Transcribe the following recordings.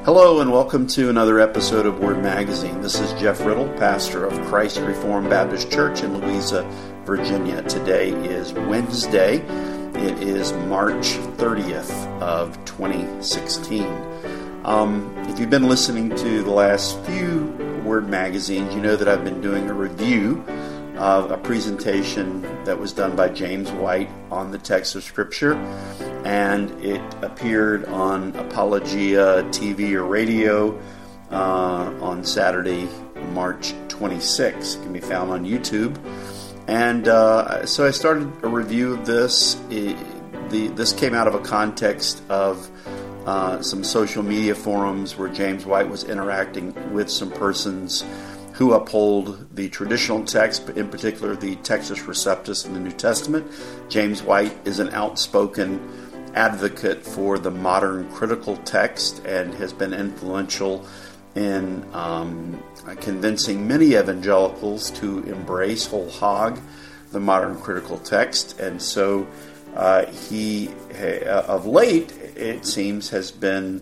Hello and welcome to another episode of Word Magazine. This is Jeff Riddle, pastor of Christ Reformed Baptist Church in Louisa, Virginia. Today is Wednesday. It is March 30th of 2016. If you've been listening to the last few Word Magazines, you know that I've been doing a review of a presentation that was done by James White on the text of Scripture, and it appeared on Apologia TV or radio on Saturday, March 26th. It can be found on YouTube. And so I started a review of this. This came out of a context of some social media forums where James White was interacting with some persons who uphold the traditional text, but in particular the Textus Receptus in the New Testament. James White is an outspoken advocate for the modern critical text and has been influential in convincing many evangelicals to embrace whole hog the modern critical text. And so he, of late, it seems, has been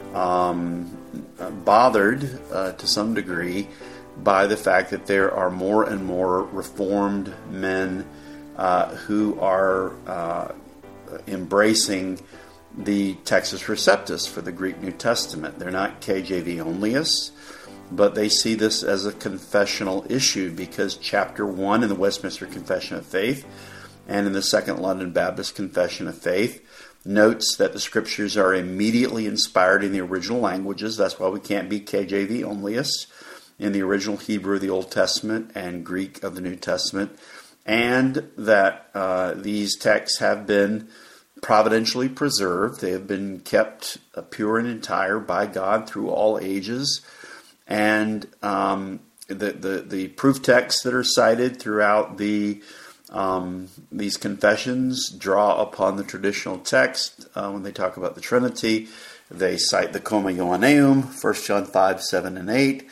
bothered to some degree by the fact that there are more and more Reformed men who are embracing the Textus Receptus for the Greek New Testament. They're not KJV onlyists, but they see this as a confessional issue because chapter 1 in the Westminster Confession of Faith and in the Second London Baptist Confession of Faith notes that the Scriptures are immediately inspired in the original languages. That's why we can't be KJV onlyists, in the original Hebrew of the Old Testament and Greek of the New Testament, and that these texts have been providentially preserved. They have been kept pure and entire by God through all ages, and the proof texts that are cited throughout these confessions draw upon the traditional text. When they talk about the Trinity, they cite the Comma Johanneum, 1 John 5, 7, and 8.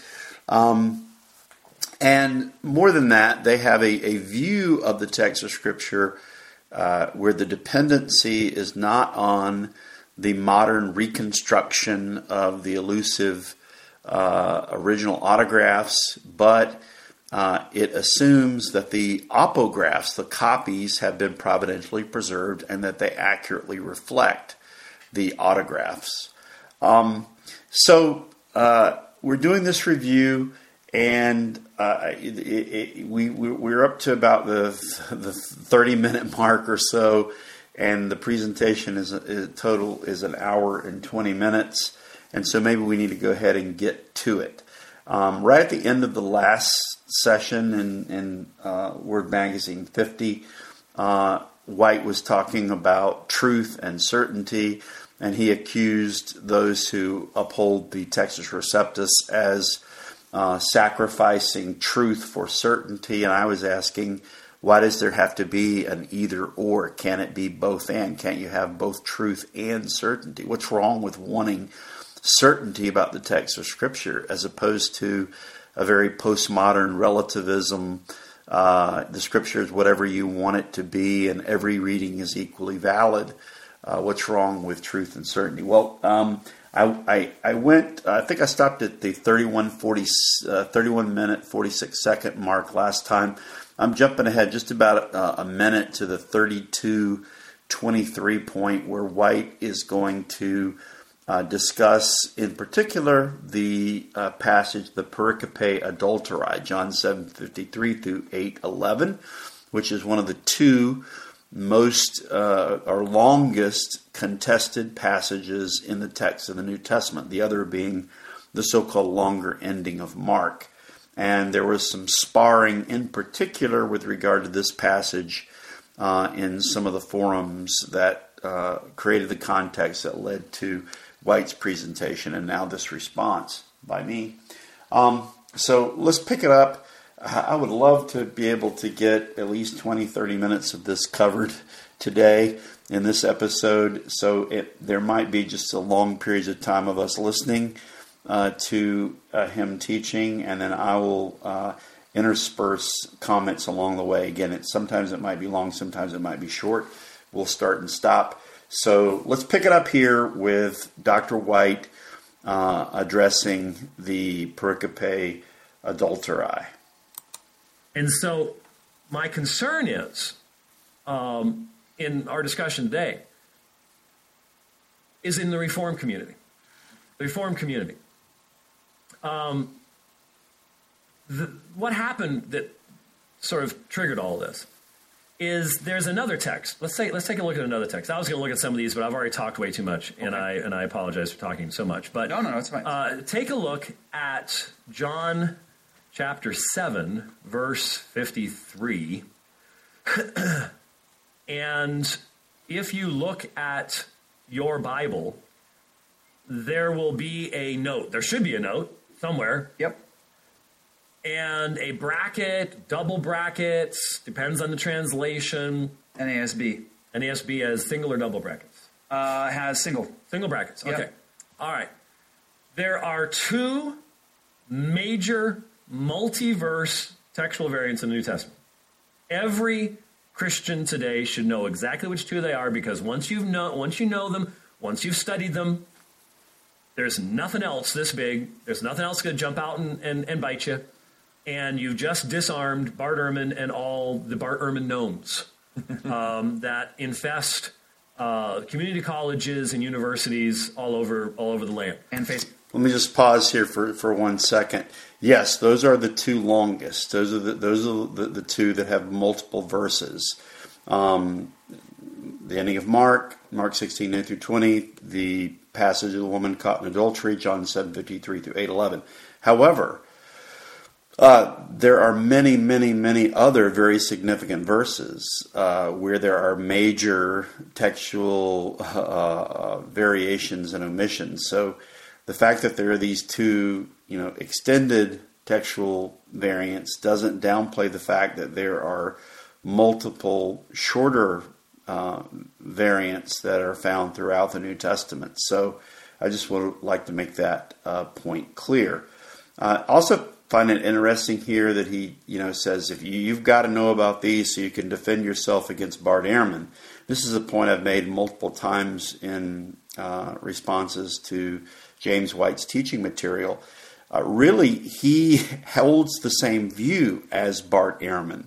And more than that, they have a view of the text of Scripture where the dependency is not on the modern reconstruction of the elusive original autographs, but it assumes that the apographs, the copies, have been providentially preserved and that they accurately reflect the autographs. So we're doing this review, and we're up to about the 30-minute mark or so, and the presentation is total is an hour and 20 minutes, and so maybe we need to go ahead and get to it. Right at the end of the last session in Word Magazine 50, White was talking about truth and certainty, and he accused those who uphold the Textus Receptus as sacrificing truth for certainty. And I was asking, why does there have to be an either or? Can it be both and? Can't you have both truth and certainty? What's wrong with wanting certainty about the text of Scripture as opposed to a very postmodern relativism? The Scripture is whatever you want it to be, and every reading is equally valid. What's wrong with truth and certainty? Well, I went, I think I stopped at the 31 minute, 46 second mark last time. I'm jumping ahead just about a minute to the 32:23 point where White is going to discuss in particular the passage, the pericope adulterae, John 7:53 through 8:11, which is one of the two most or longest contested passages in the text of the New Testament, the other being the so-called longer ending of Mark. And there was some sparring in particular with regard to this passage in some of the forums that created the context that led to White's presentation and now this response by me. So let's pick it up. I would love to be able to get at least 20, 30 minutes of this covered today in this episode. So there might be just a long periods of time of us listening to him teaching, and then I will intersperse comments along the way. Again, sometimes it might be long, sometimes it might be short. We'll start and stop. So let's pick it up here with Dr. White addressing the pericope adulteri. And so my concern is, in our discussion today, is in the Reformed community. The Reformed community. What happened that sort of triggered all this is there's another text. Let's take a look at another text. I was going to look at some of these, but I've already talked way too much, and I apologize for talking so much. But no, it's fine. Take a look at John chapter 7, verse 53. And if you look at your Bible, there will be a note. There should be a note somewhere. Yep. And a bracket, double brackets, depends on the translation. NASB. NASB has single or double brackets? Has single. Single brackets, okay. Yep. All right. There are two major multiverse textual variants in the New Testament. Every Christian today should know exactly which two they are, because once you know them, once you've studied them, there's nothing else this big. There's nothing else going to jump out and bite you. And you've just disarmed Bart Ehrman and all the Bart Ehrman gnomes that infest community colleges and universities all over the land. And Facebook. Let me just pause here for 1 second. Yes, those are the two longest. Those are the two that have multiple verses. The ending of Mark 16, 9 through 20, the passage of the woman caught in adultery, John 7, 53 through 8, 11. However, there are many, many, many other very significant verses where there are major textual variations and omissions. So the fact that there are these two, extended textual variants doesn't downplay the fact that there are multiple shorter variants that are found throughout the New Testament. So I just would like to make that point clear. Also find it interesting here that he, says if you've got to know about these so you can defend yourself against Bart Ehrman. This is a point I've made multiple times in responses to James White's teaching material. Really, he holds the same view as Bart Ehrman.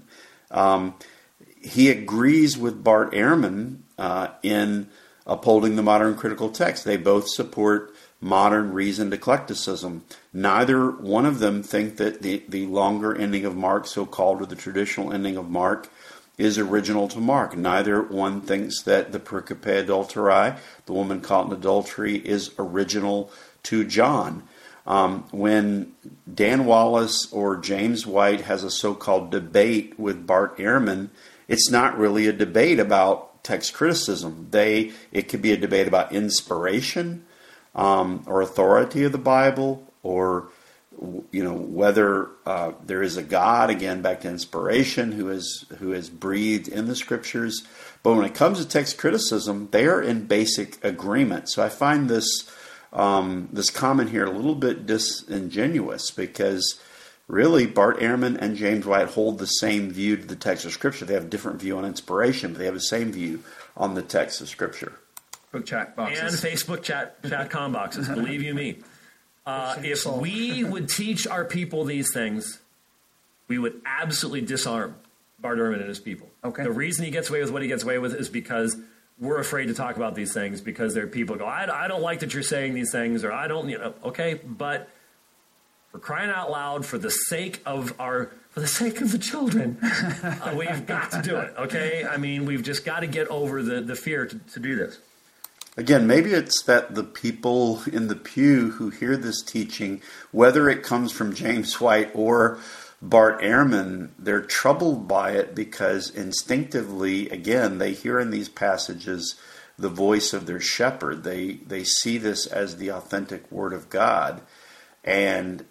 He agrees with Bart Ehrman in upholding the modern critical text. They both support modern reasoned eclecticism. Neither one of them think that the longer ending of Mark, so-called, or the traditional ending of Mark, is original to Mark. Neither one thinks that the pericope adulteri, the woman caught in adultery, is original to John. When Dan Wallace or James White has a so-called debate with Bart Ehrman, it's not really a debate about text criticism. It could be a debate about inspiration, or authority of the Bible, or whether there is a God, again back to inspiration, who is breathed in the Scriptures. But when it comes to text criticism, they are in basic agreement. So I find this comment here a little bit disingenuous, because really Bart Ehrman and James White hold the same view to the text of Scripture. They have a different view on inspiration, but they have the same view on the text of Scripture. Facebook chat boxes. And Facebook chat com boxes, believe you me. If we would teach our people these things, we would absolutely disarm Bart Ehrman and his people. Okay. The reason he gets away with what he gets away with is because we're afraid to talk about these things, because there are people who go, I don't like that you're saying these things, or I don't, okay, but for crying out loud, for the sake of the children, we've got to do it, okay? I mean, we've just got to get over the fear to do this. Again, maybe it's that the people in the pew who hear this teaching, whether it comes from James White or Bart Ehrman, they're troubled by it because instinctively, again, they hear in these passages the voice of their shepherd. They see this as the authentic Word of God, and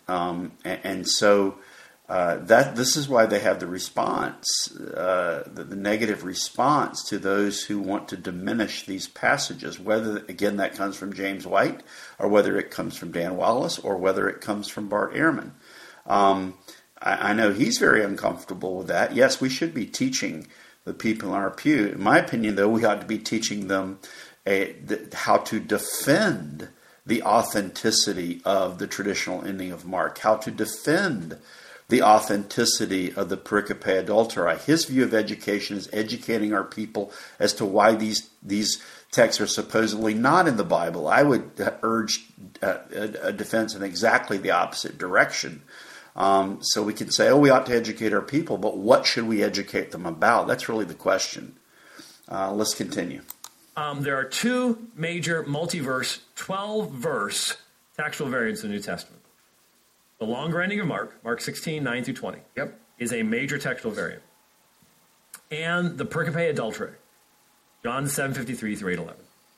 so this is why they have the response, the negative response to those who want to diminish these passages, whether, again, that comes from James White, or whether it comes from Dan Wallace, or whether it comes from Bart Ehrman. I know he's very uncomfortable with that. Yes, we should be teaching the people in our pew. In my opinion, though, we ought to be teaching them how to defend the authenticity of the traditional ending of Mark, how to defend the authenticity of the pericope adulterae. His view of education is educating our people as to why these texts are supposedly not in the Bible. I would urge a defense in exactly the opposite direction. So we can say, we ought to educate our people, but what should we educate them about? That's really the question. Let's continue. There are two major multiverse, 12-verse textual variants in the New Testament. The longer ending of Mark 16, 9 through 20, is a major textual variant. And the pericope adulterae, John 7:53 through 8:11.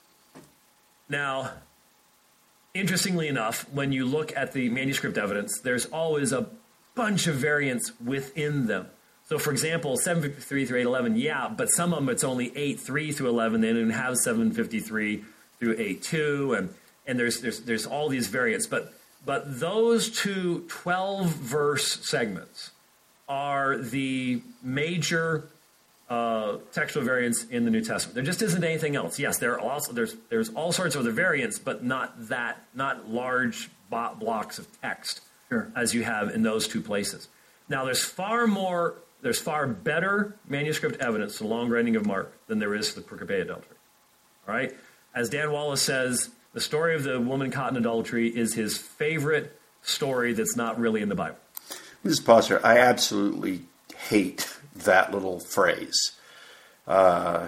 Now, interestingly enough, when you look at the manuscript evidence, there's always a bunch of variants within them. So, for example, 7:53 through 8:11, but some of them it's only 8:3 through 11. They didn't have 7:53 through 8:2, and there's all these variants. But those two 12-verse segments are the major textual variants in the New Testament. There just isn't anything else. Yes, there's all sorts of other variants, but not large blocks of text as you have in those two places. Now, there's far better manuscript evidence to the longer ending of Mark than there is to the pericope adultery. All right, as Dan Wallace says, the story of the woman caught in adultery is his favorite story that's not really in the Bible. Mrs. Poster, I absolutely hate that little phrase. The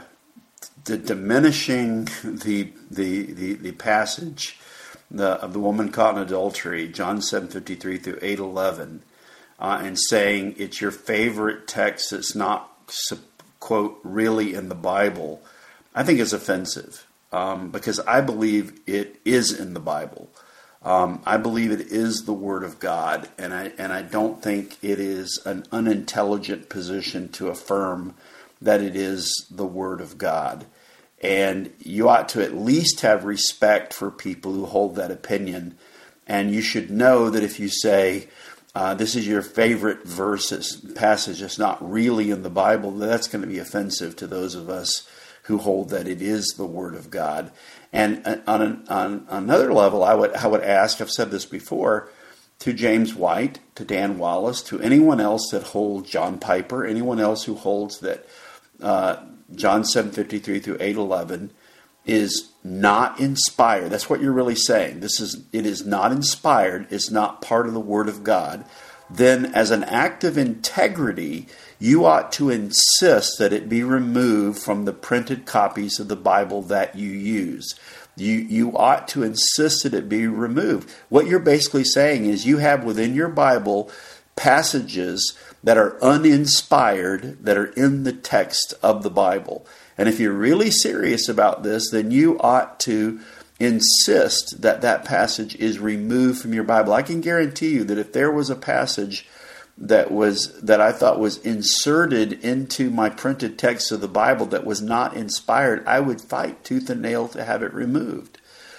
diminishing the passage of the woman caught in adultery, John 7:53 through 8:11, and saying it's your favorite text that's not, quote, really in the Bible, I think is offensive. Because I believe it is in the Bible. I believe it is the Word of God, and I don't think it is an unintelligent position to affirm that it is the Word of God. And you ought to at least have respect for people who hold that opinion. And you should know that if you say, this is your favorite passage that's not really in the Bible, that's going to be offensive to those of us who hold that it is the Word of God. And on another level, I would ask, I've said this before, to James White, to Dan Wallace, to anyone else that holds, John Piper, anyone else who holds that John 7:53 through 8:11 is not inspired. That's what you're really saying. It is not inspired. It's not part of the Word of God. Then as an act of integrity, you ought to insist that it be removed from the printed copies of the Bible that you use. You ought to insist that it be removed. What you're basically saying is you have within your Bible passages that are uninspired, that are in the text of the Bible. And if you're really serious about this, then you ought to insist that that passage is removed from your Bible. I can guarantee you that if there was a passage that I thought was inserted into my printed text of the Bible that was not inspired, I would fight tooth and nail to have it removed.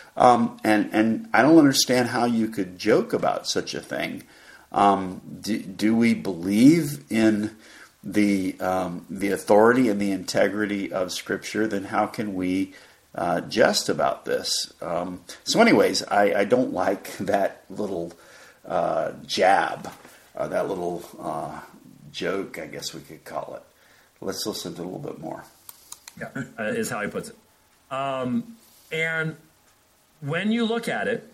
And I don't understand how you could joke about such a thing. Do we believe in the authority and the integrity of Scripture? Then how can we jest about this? So anyways, I don't like that little jab, that little joke, I guess we could call it. Let's listen to a little bit more. Yeah, is how he puts it. And when you look at it,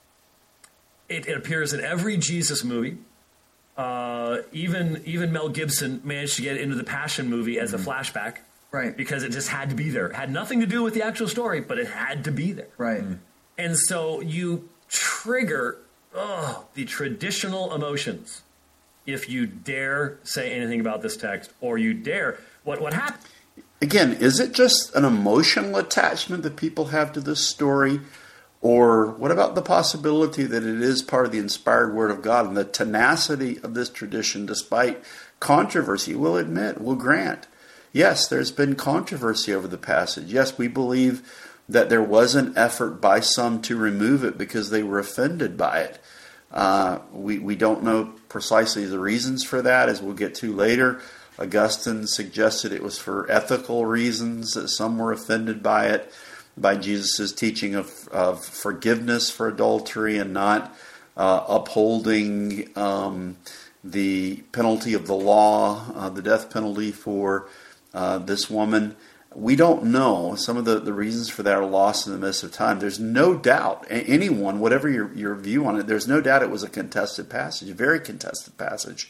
it appears in every Jesus movie. Even Mel Gibson managed to get into the Passion movie as a flashback. Right. Because it just had to be there. It had nothing to do with the actual story, but it had to be there. Right. And so you trigger the traditional emotions if you dare say anything about this text, or you dare. What happened? Again, is it just an emotional attachment that people have to this story? Or what about the possibility that it is part of the inspired Word of God and the tenacity of this tradition despite controversy? We'll grant. Yes, there's been controversy over the passage. Yes, we believe that there was an effort by some to remove it because they were offended by it. We don't know precisely the reasons for that, as we'll get to later. Augustine suggested it was for ethical reasons, that some were offended by it. by Jesus' teaching of forgiveness for adultery and not upholding the penalty of the law, the death penalty for this woman. We don't know. Some of the reasons for that are lost in the midst of time. There's no doubt, anyone, whatever your view on it, there's no doubt it was a contested passage, a very contested passage.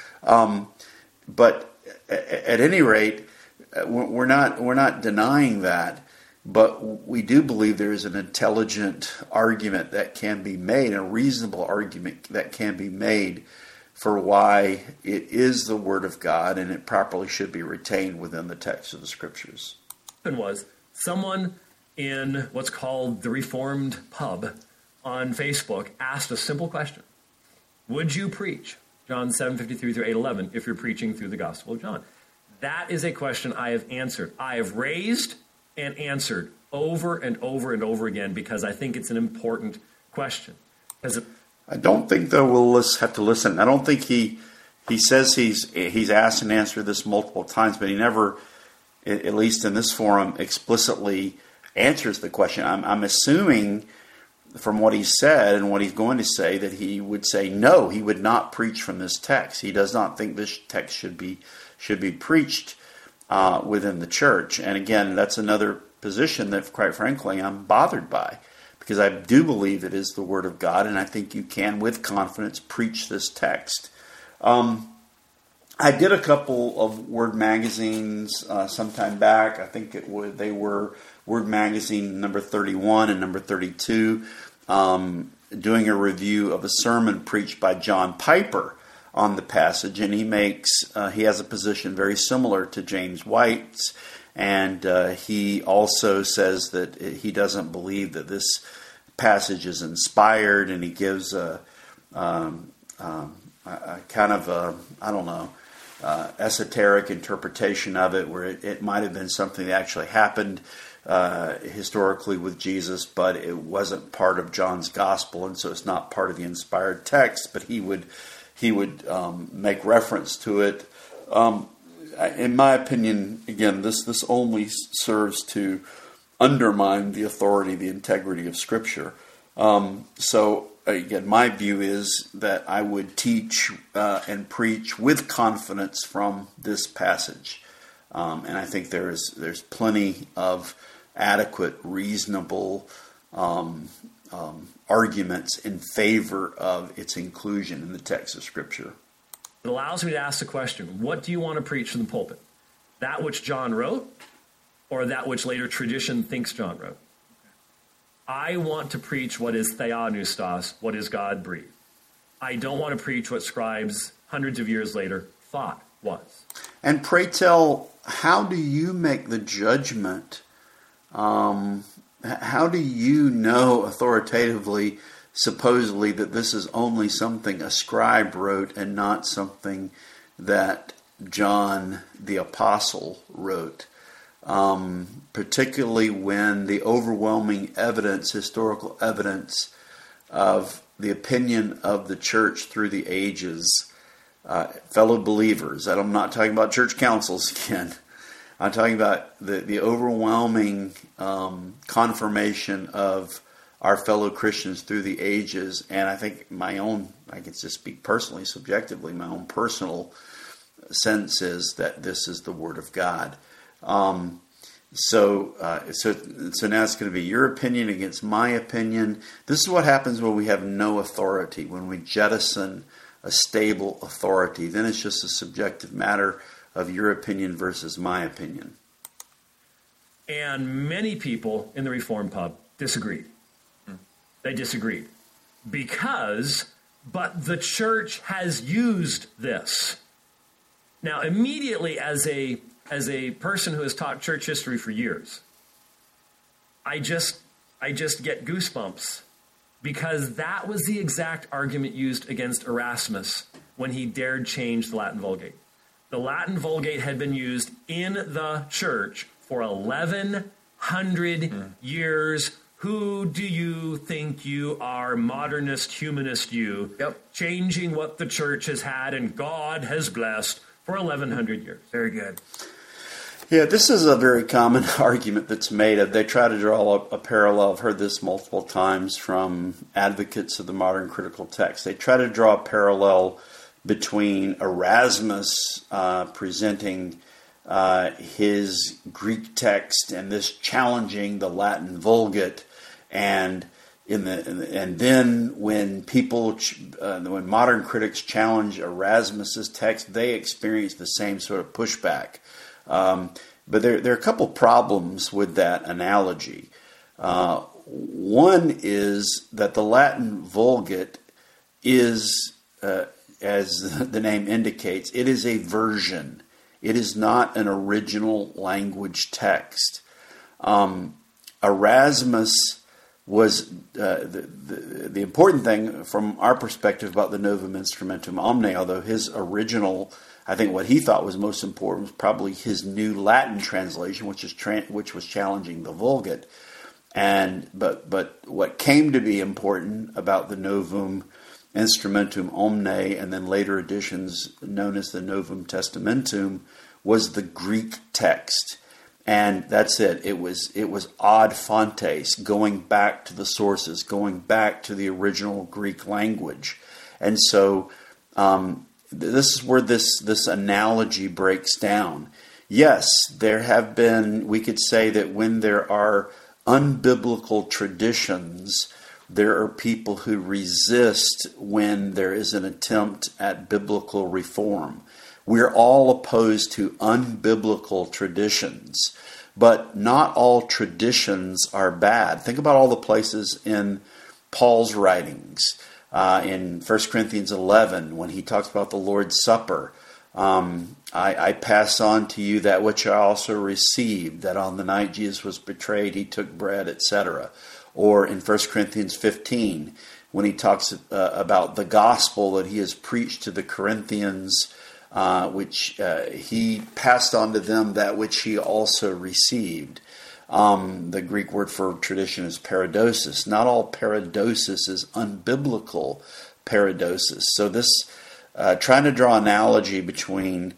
But at any rate, we're not denying that. But we do believe there is an intelligent argument that can be made, a reasonable argument that can be made for why it is the Word of God and it properly should be retained within the text of the Scriptures. Was someone in what's called the Reformed Pub on Facebook asked a simple question. Would you preach John 7:53 through 8:11 if you're preaching through the Gospel of John? That is a question I have answered. I have raised and answered over and over and over again because I think it's an important question. I don't think, though, we'll have to listen. I don't think he says he's asked and answered this multiple times, but he never, at least in this forum, explicitly answers the question. I'm assuming from what he said and what he's going to say that he would say no, he would not preach from this text. He does not think this text should be preached within the church. And again, that's another position that, quite frankly, I'm bothered by, because I do believe it is the Word of God, and I think you can, with confidence, preach this text. I did a couple of Word magazines sometime back. I think they were Word magazine number 31 and number 32, doing a review of a sermon preached by John Piper on the passage, and he has a position very similar to James White's, and he also says that he doesn't believe that this passage is inspired, and he gives a kind of esoteric interpretation of it, where it might have been something that actually happened historically with Jesus, but it wasn't part of John's gospel, and so it's not part of the inspired text. But he would make reference to it. In my opinion, again, this only serves to undermine the authority, the integrity of Scripture. So again, my view is that I would teach and preach with confidence from this passage, and I think there's plenty of adequate, reasonable arguments in favor of its inclusion in the text of Scripture. It allows me to ask the question, what do you want to preach from the pulpit? That which John wrote, or that which later tradition thinks John wrote? I want to preach what is theopneustos, what is God-breathed. I don't want to preach what scribes hundreds of years later thought was. And pray tell, how do you make the judgment? How do you know authoritatively, supposedly, that this is only something a scribe wrote and not something that John the Apostle wrote? Particularly when the overwhelming evidence, historical evidence of the opinion of the church through the ages, fellow believers, and I'm not talking about church councils again, I'm talking about the overwhelming confirmation of our fellow Christians through the ages, and I think I can just speak personally, subjectively, my own personal sense is that this is the Word of God. So now it's going to be your opinion against my opinion. This is what happens when we have no authority, when we jettison a stable authority. Then it's just a subjective matter of your opinion versus my opinion. And many people in the Reformed Pub disagreed. They disagreed but the church has used this. Now, immediately as a person who has taught church history for years, I just get goosebumps, because that was the exact argument used against Erasmus when he dared change the Latin Vulgate. The Latin Vulgate had been used in the church for 1,100 years. Who do you think you are, modernist, humanist you, changing what the church has had and God has blessed for 1,100 years? Very good. Yeah, this is a very common argument that's made. They try to draw a parallel. I've heard this multiple times from advocates of the modern critical text. They try to draw a parallel between Erasmus presenting his Greek text and this challenging the Latin Vulgate, and then when when modern critics challenge Erasmus's text, they experience the same sort of pushback. But there are a couple problems with that analogy. One is that the Latin Vulgate is, as the name indicates, it is a version. It is not an original language text. Erasmus was the important thing from our perspective about the Novum Instrumentum Omne, although his original, I think what he thought was most important was probably his new Latin translation, which was challenging the Vulgate. But what came to be important about the Novum Instrumentum Omne and then later editions known as the Novum Testamentum was the Greek text. And that's it. It was ad fontes, going back to the sources, going back to the original Greek language. And so this is where this analogy breaks down. Yes, there have been, we could say that when there are unbiblical traditions, there are people who resist when there is an attempt at biblical reform. We're all opposed to unbiblical traditions, but not all traditions are bad. Think about all the places in Paul's writings. In 1 Corinthians 11, when he talks about the Lord's Supper, I pass on to you that which I also received, that on the night Jesus was betrayed, he took bread, etc. Or in 1 Corinthians 15, when he talks about the gospel that he has preached to the Corinthians, which he passed on to them that which he also received. The Greek word for tradition is paradosis. Not all paradosis is unbiblical paradosis. So this, trying to draw an analogy between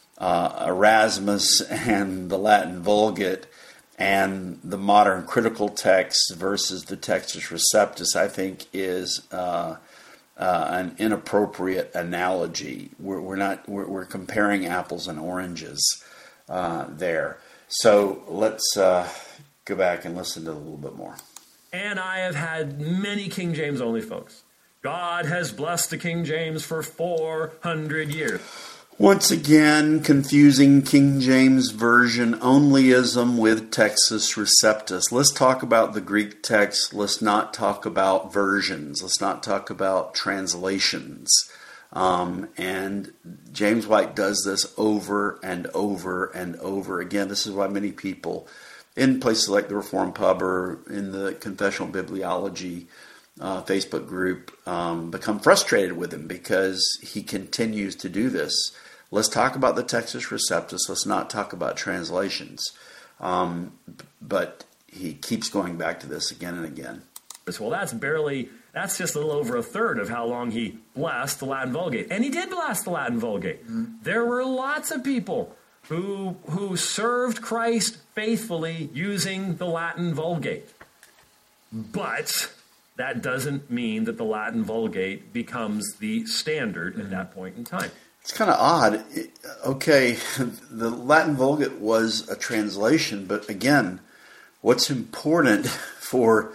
Erasmus and the Latin Vulgate and the modern critical text versus the Textus Receptus, I think is an inappropriate analogy. We're comparing apples and oranges there. So let's go back and listen to it a little bit more. And I have had many King James only folks. God has blessed the King James for 400 years. Once again, confusing King James Version onlyism with Textus Receptus. Let's talk about the Greek text. Let's not talk about versions. Let's not talk about translations. And James White does this over and over and over again. This is why many people in places like the Reform Pub or in the Confessional Bibliology Facebook group become frustrated with him because he continues to do this. Let's talk about the Textus Receptus. Let's not talk about translations. But he keeps going back to this again and again. Well, that's just a little over a third of how long he blessed the Latin Vulgate. And he did bless the Latin Vulgate. Mm-hmm. There were lots of people who served Christ faithfully using the Latin Vulgate. But that doesn't mean that the Latin Vulgate becomes the standard at that point in time. It's kind of odd. Okay, the Latin Vulgate was a translation, but again, what's important for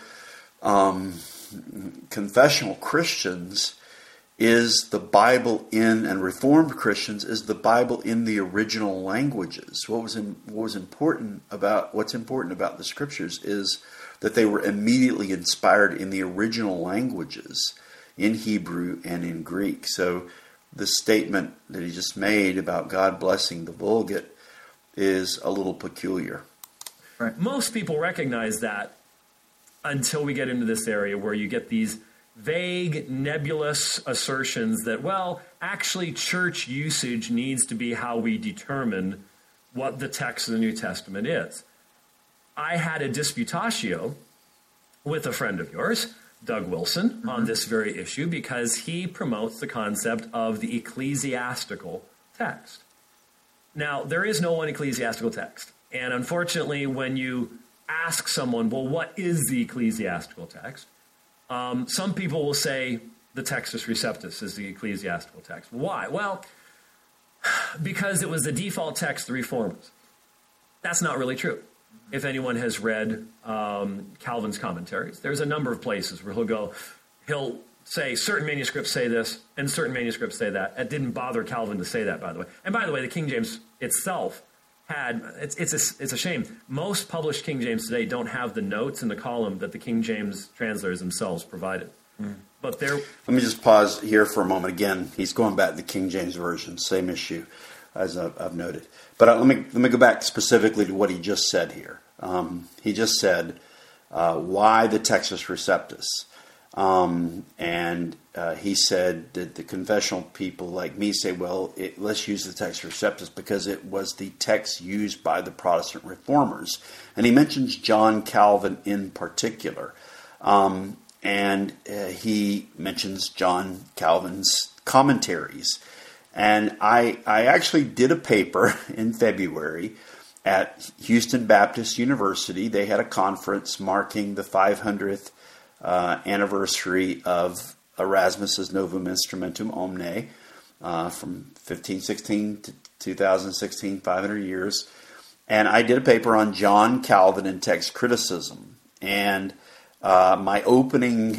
confessional Christians is the Bible and Reformed Christians is the Bible in the original languages. What's important about the Scriptures is that they were immediately inspired in the original languages, in Hebrew and in Greek. So the statement that he just made about God blessing the Vulgate is a little peculiar. Right. Most people recognize that until we get into this area where you get these vague, nebulous assertions that, well, actually church usage needs to be how we determine what the text of the New Testament is. I had a disputatio with a friend of yours, Doug Wilson, on this very issue because he promotes the concept of the ecclesiastical text. Now, there is no one ecclesiastical text. And unfortunately, when you ask someone, well, what is the ecclesiastical text? Some people will say the Textus Receptus is the ecclesiastical text. Why? Well, because it was the default text of the Reformers. That's not really true. If anyone has read Calvin's commentaries, there's a number of places where he'll say certain manuscripts say this and certain manuscripts say that. It didn't bother Calvin to say that, by the way. And by the way, the King James itself it's a shame. Most published King James today don't have the notes in the column that the King James translators themselves provided. But let me just pause here for a moment. Again, he's going back to the King James Version, same issue as I've noted. But let me go back specifically to what he just said here. He just said, why the Textus Receptus? And he said that the confessional people like me say, well, let's use the Textus Receptus because it was the text used by the Protestant reformers. And he mentions John Calvin in particular. And he mentions John Calvin's commentaries. And I actually did a paper in February at Houston Baptist University. They had a conference marking the 500th anniversary of Erasmus's Novum Instrumentum Omne from 1516 to 2016, 500 years. And I did a paper on John Calvin and text criticism. And my opening,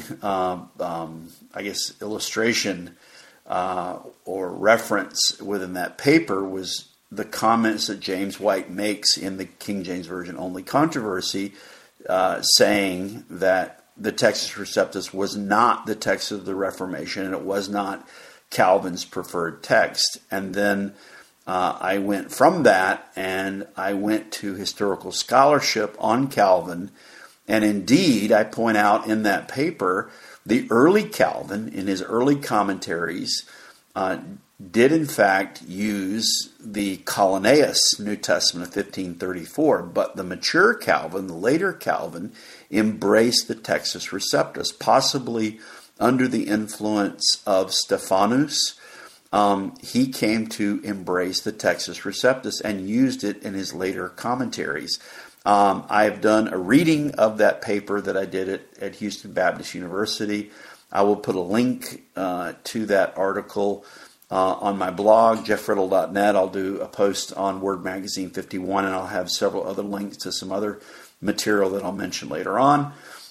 illustration or reference within that paper was the comments that James White makes in the King James Version only controversy, saying that the Textus Receptus was not the text of the Reformation and it was not Calvin's preferred text. And then I went from that and I went to historical scholarship on Calvin. And indeed, I point out in that paper, the early Calvin, in his early commentaries, did in fact use the Collinnaeus New Testament of 1534, but the mature Calvin, the later Calvin, embraced the Textus Receptus, possibly under the influence of Stephanus. He came to embrace the Textus Receptus and used it in his later commentaries. I have done a reading of that paper that I did at Houston Baptist University. I will put a link to that article on my blog, jeffriddle.net. I'll do a post on Word Magazine 51, and I'll have several other links to some other material that I'll mention later on.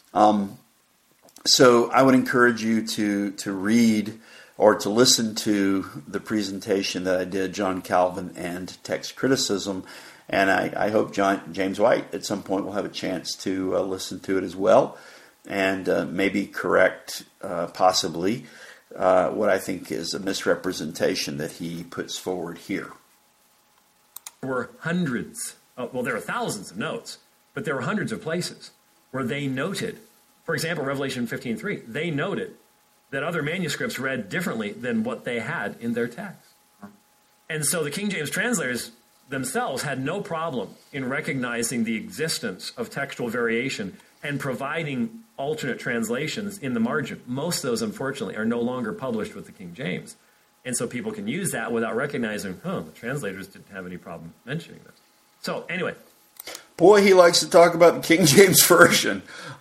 So I would encourage you to read or to listen to the presentation that I did, John Calvin and Text Criticism. And I hope James White at some point will have a chance to listen to it as well and maybe correct possibly what I think is a misrepresentation that he puts forward here. There were hundreds, there were thousands of notes, but there were hundreds of places where they noted, for example, Revelation 15:3, they noted that other manuscripts read differently than what they had in their text. And so the King James translators themselves had no problem in recognizing the existence of textual variation and providing alternate translations in the margin. Most of those, unfortunately, are no longer published with the King James. And so people can use that without recognizing, the translators didn't have any problem mentioning this. So anyway. Boy, he likes to talk about the King James Version.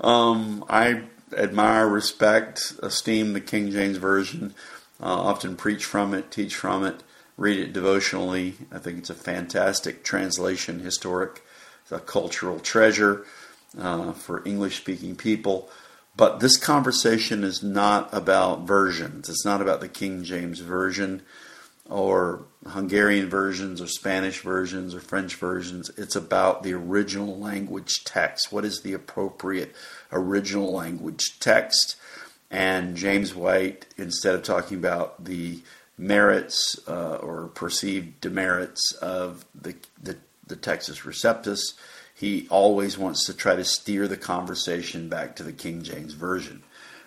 I admire, respect, esteem the King James Version. Often preach from it, teach from it. Read it devotionally. I think it's a fantastic translation, historic. It's a cultural treasure for English-speaking people. But this conversation is not about versions. It's not about the King James Version or Hungarian versions or Spanish versions or French versions. It's about the original language text. What is the appropriate original language text? And James White, instead of talking about the merits or perceived demerits of the Textus Receptus, he always wants to try to steer the conversation back to the King James Version.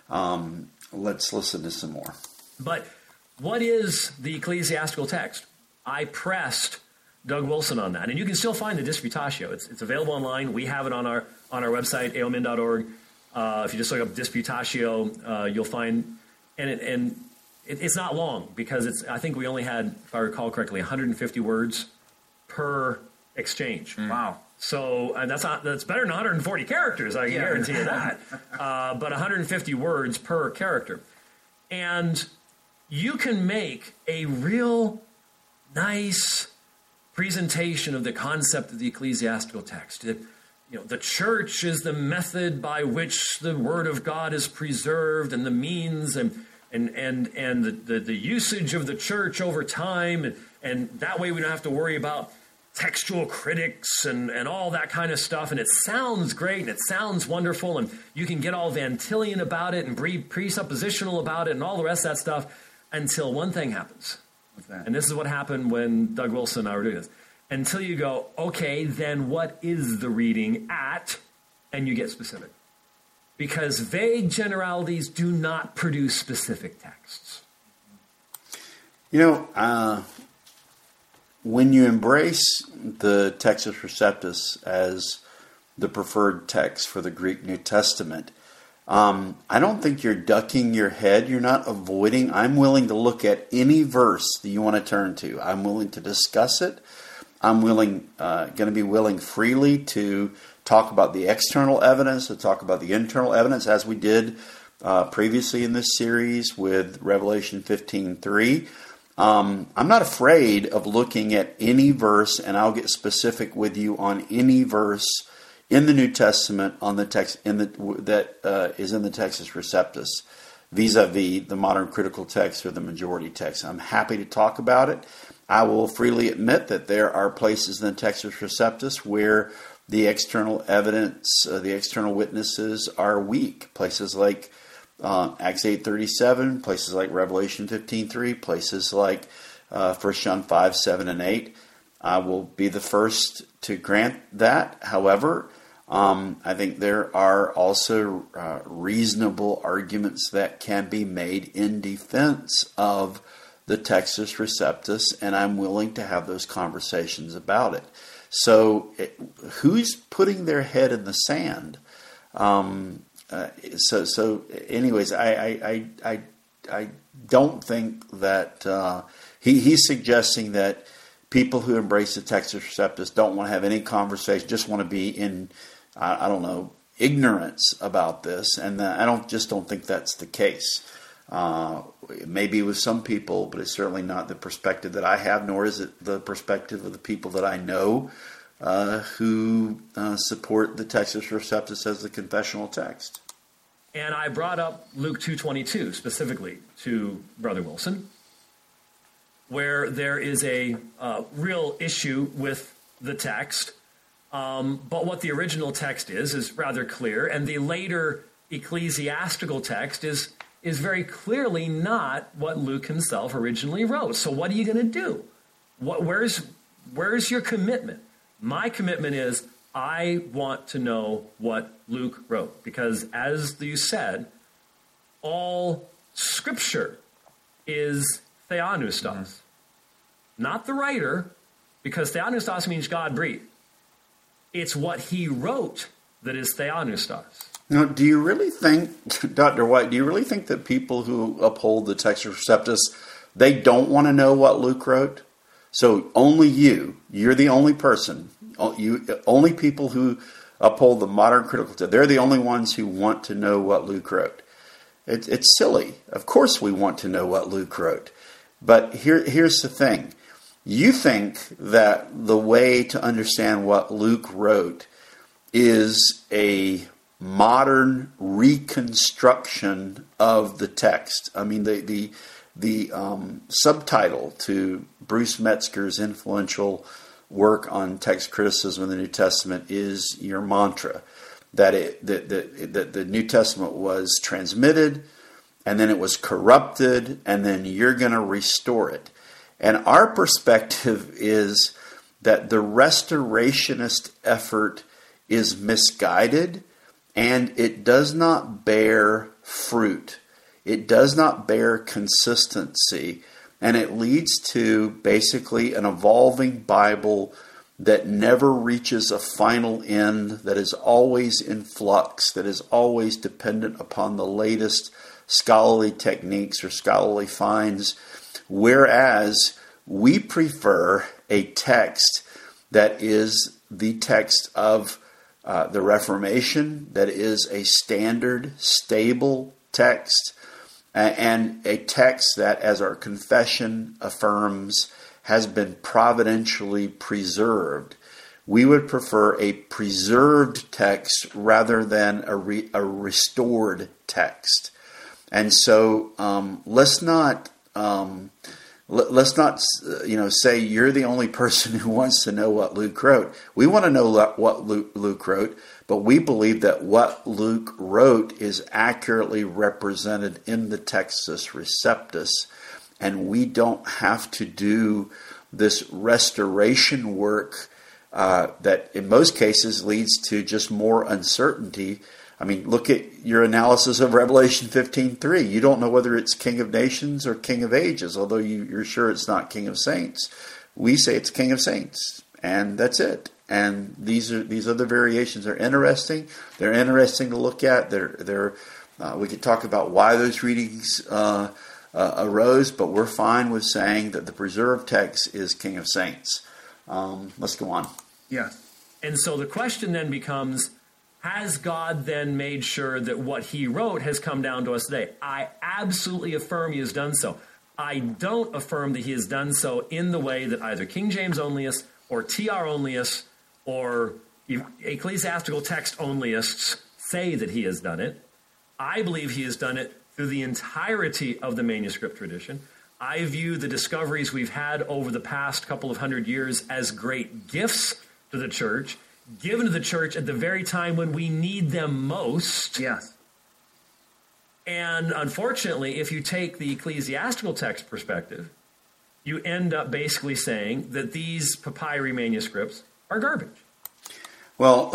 Let's listen to some more. But what is the ecclesiastical text? I pressed Doug Wilson on that, and you can still find the Disputatio. It's available online. We have it on our website, aomin.org. If you just look up Disputatio, you'll find, it's not long because I think we only had, if I recall correctly, 150 words per exchange. Wow. So that's better than 140 characters, I can guarantee you that. But 150 words per character. And you can make a real nice presentation of the concept of the ecclesiastical text. The church is the method by which the word of God is preserved, and the means and the usage of the church over time, and that way we don't have to worry about textual critics and all that kind of stuff. And it sounds great and it sounds wonderful, and you can get all Van Tillian about it and presuppositional about it and all the rest of that stuff until one thing happens. What's that? And this is what happened when Doug Wilson and I were doing this. Until you go, okay, then what is the reading at? And you get specific. Because vague generalities do not produce specific texts. When you embrace the Textus Receptus as the preferred text for the Greek New Testament, I don't think you're ducking your head. You're not avoiding. I'm willing to look at any verse that you want to turn to. I'm willing to discuss it. I'm going to be willing freely to talk about the external evidence, to talk about the internal evidence, as we did previously in this series with Revelation 15:3. I'm not afraid of looking at any verse, and I'll get specific with you on any verse in the New Testament on the text that is in the Textus Receptus, vis-a-vis the modern critical text or the majority text. I'm happy to talk about it. I will freely admit that there are places in the Textus Receptus where the external evidence, the external witnesses are weak. Places like Acts 8:37, places like Revelation 15:3, places like 1 John 5:7 and 8. I will be the first to grant that. However, I think there are also reasonable arguments that can be made in defense of the Textus Receptus, and I'm willing to have those conversations about it. So, who's putting their head in the sand? Anyways, I don't think that he's suggesting that people who embrace the Textus Receptus don't want to have any conversation, just want to be in, ignorance about this, and I don't think that's the case. Maybe with some people, but it's certainly not the perspective that I have, nor is it the perspective of the people that I know who support the Textus Receptus as the confessional text. And I brought up Luke 2:22 specifically to Brother Wilson, where there is a real issue with the text. But what the original text is rather clear, and the later ecclesiastical text is very clearly not what Luke himself originally wrote. So what are you going to do? Where's your commitment? My commitment is I want to know what Luke wrote, because as you said, all Scripture is theopneustos, not the writer, because theopneustos means God breathed. It's what he wrote that is theopneustos. Now, do you really think, Dr. White, that people who uphold the Textus Receptus, they don't want to know what Luke wrote? So only you're the only person, only people who uphold the modern critical text, they're the only ones who want to know what Luke wrote. It's silly. Of course we want to know what Luke wrote. But here's the thing. You think that the way to understand what Luke wrote is a modern reconstruction of the text. I mean, the subtitle to Bruce Metzger's influential work on text criticism in the New Testament is your mantra, that the New Testament was transmitted, and then it was corrupted, and then you're going to restore it. And our perspective is that the restorationist effort is misguided, and it does not bear fruit. It does not bear consistency, and it leads to basically an evolving Bible that never reaches a final end, that is always in flux, that is always dependent upon the latest scholarly techniques or scholarly finds, whereas we prefer a text that is the text of the Reformation, that is a standard, stable text, and a text that, as our confession affirms, has been providentially preserved. We would prefer a preserved text rather than a restored text. And so let's not say you're the only person who wants to know what Luke wrote. We want to know what Luke wrote, but we believe that what Luke wrote is accurately represented in the Textus Receptus, and we don't have to do this restoration work that in most cases leads to just more uncertainty. I mean, look at your analysis of Revelation 15:3. You don't know whether it's King of Nations or King of Ages, although you're sure it's not King of Saints. We say it's King of Saints, and that's it. And these other variations are interesting. They're interesting to look at. We could talk about why those readings arose, but we're fine with saying that the preserved text is King of Saints. Let's go on. Yeah. And so the question then becomes, has God then made sure that what he wrote has come down to us today? I absolutely affirm he has done so. I don't affirm that he has done so in the way that either King James onlyists or TR onlyists or ecclesiastical text onlyists say that he has done it. I believe he has done it through the entirety of the manuscript tradition. I view the discoveries we've had over the past couple of hundred years as great gifts to the church, given to the church at the very time when we need them most. Yes. And unfortunately, if you take the ecclesiastical text perspective, you end up basically saying that these papyri manuscripts are garbage. Well,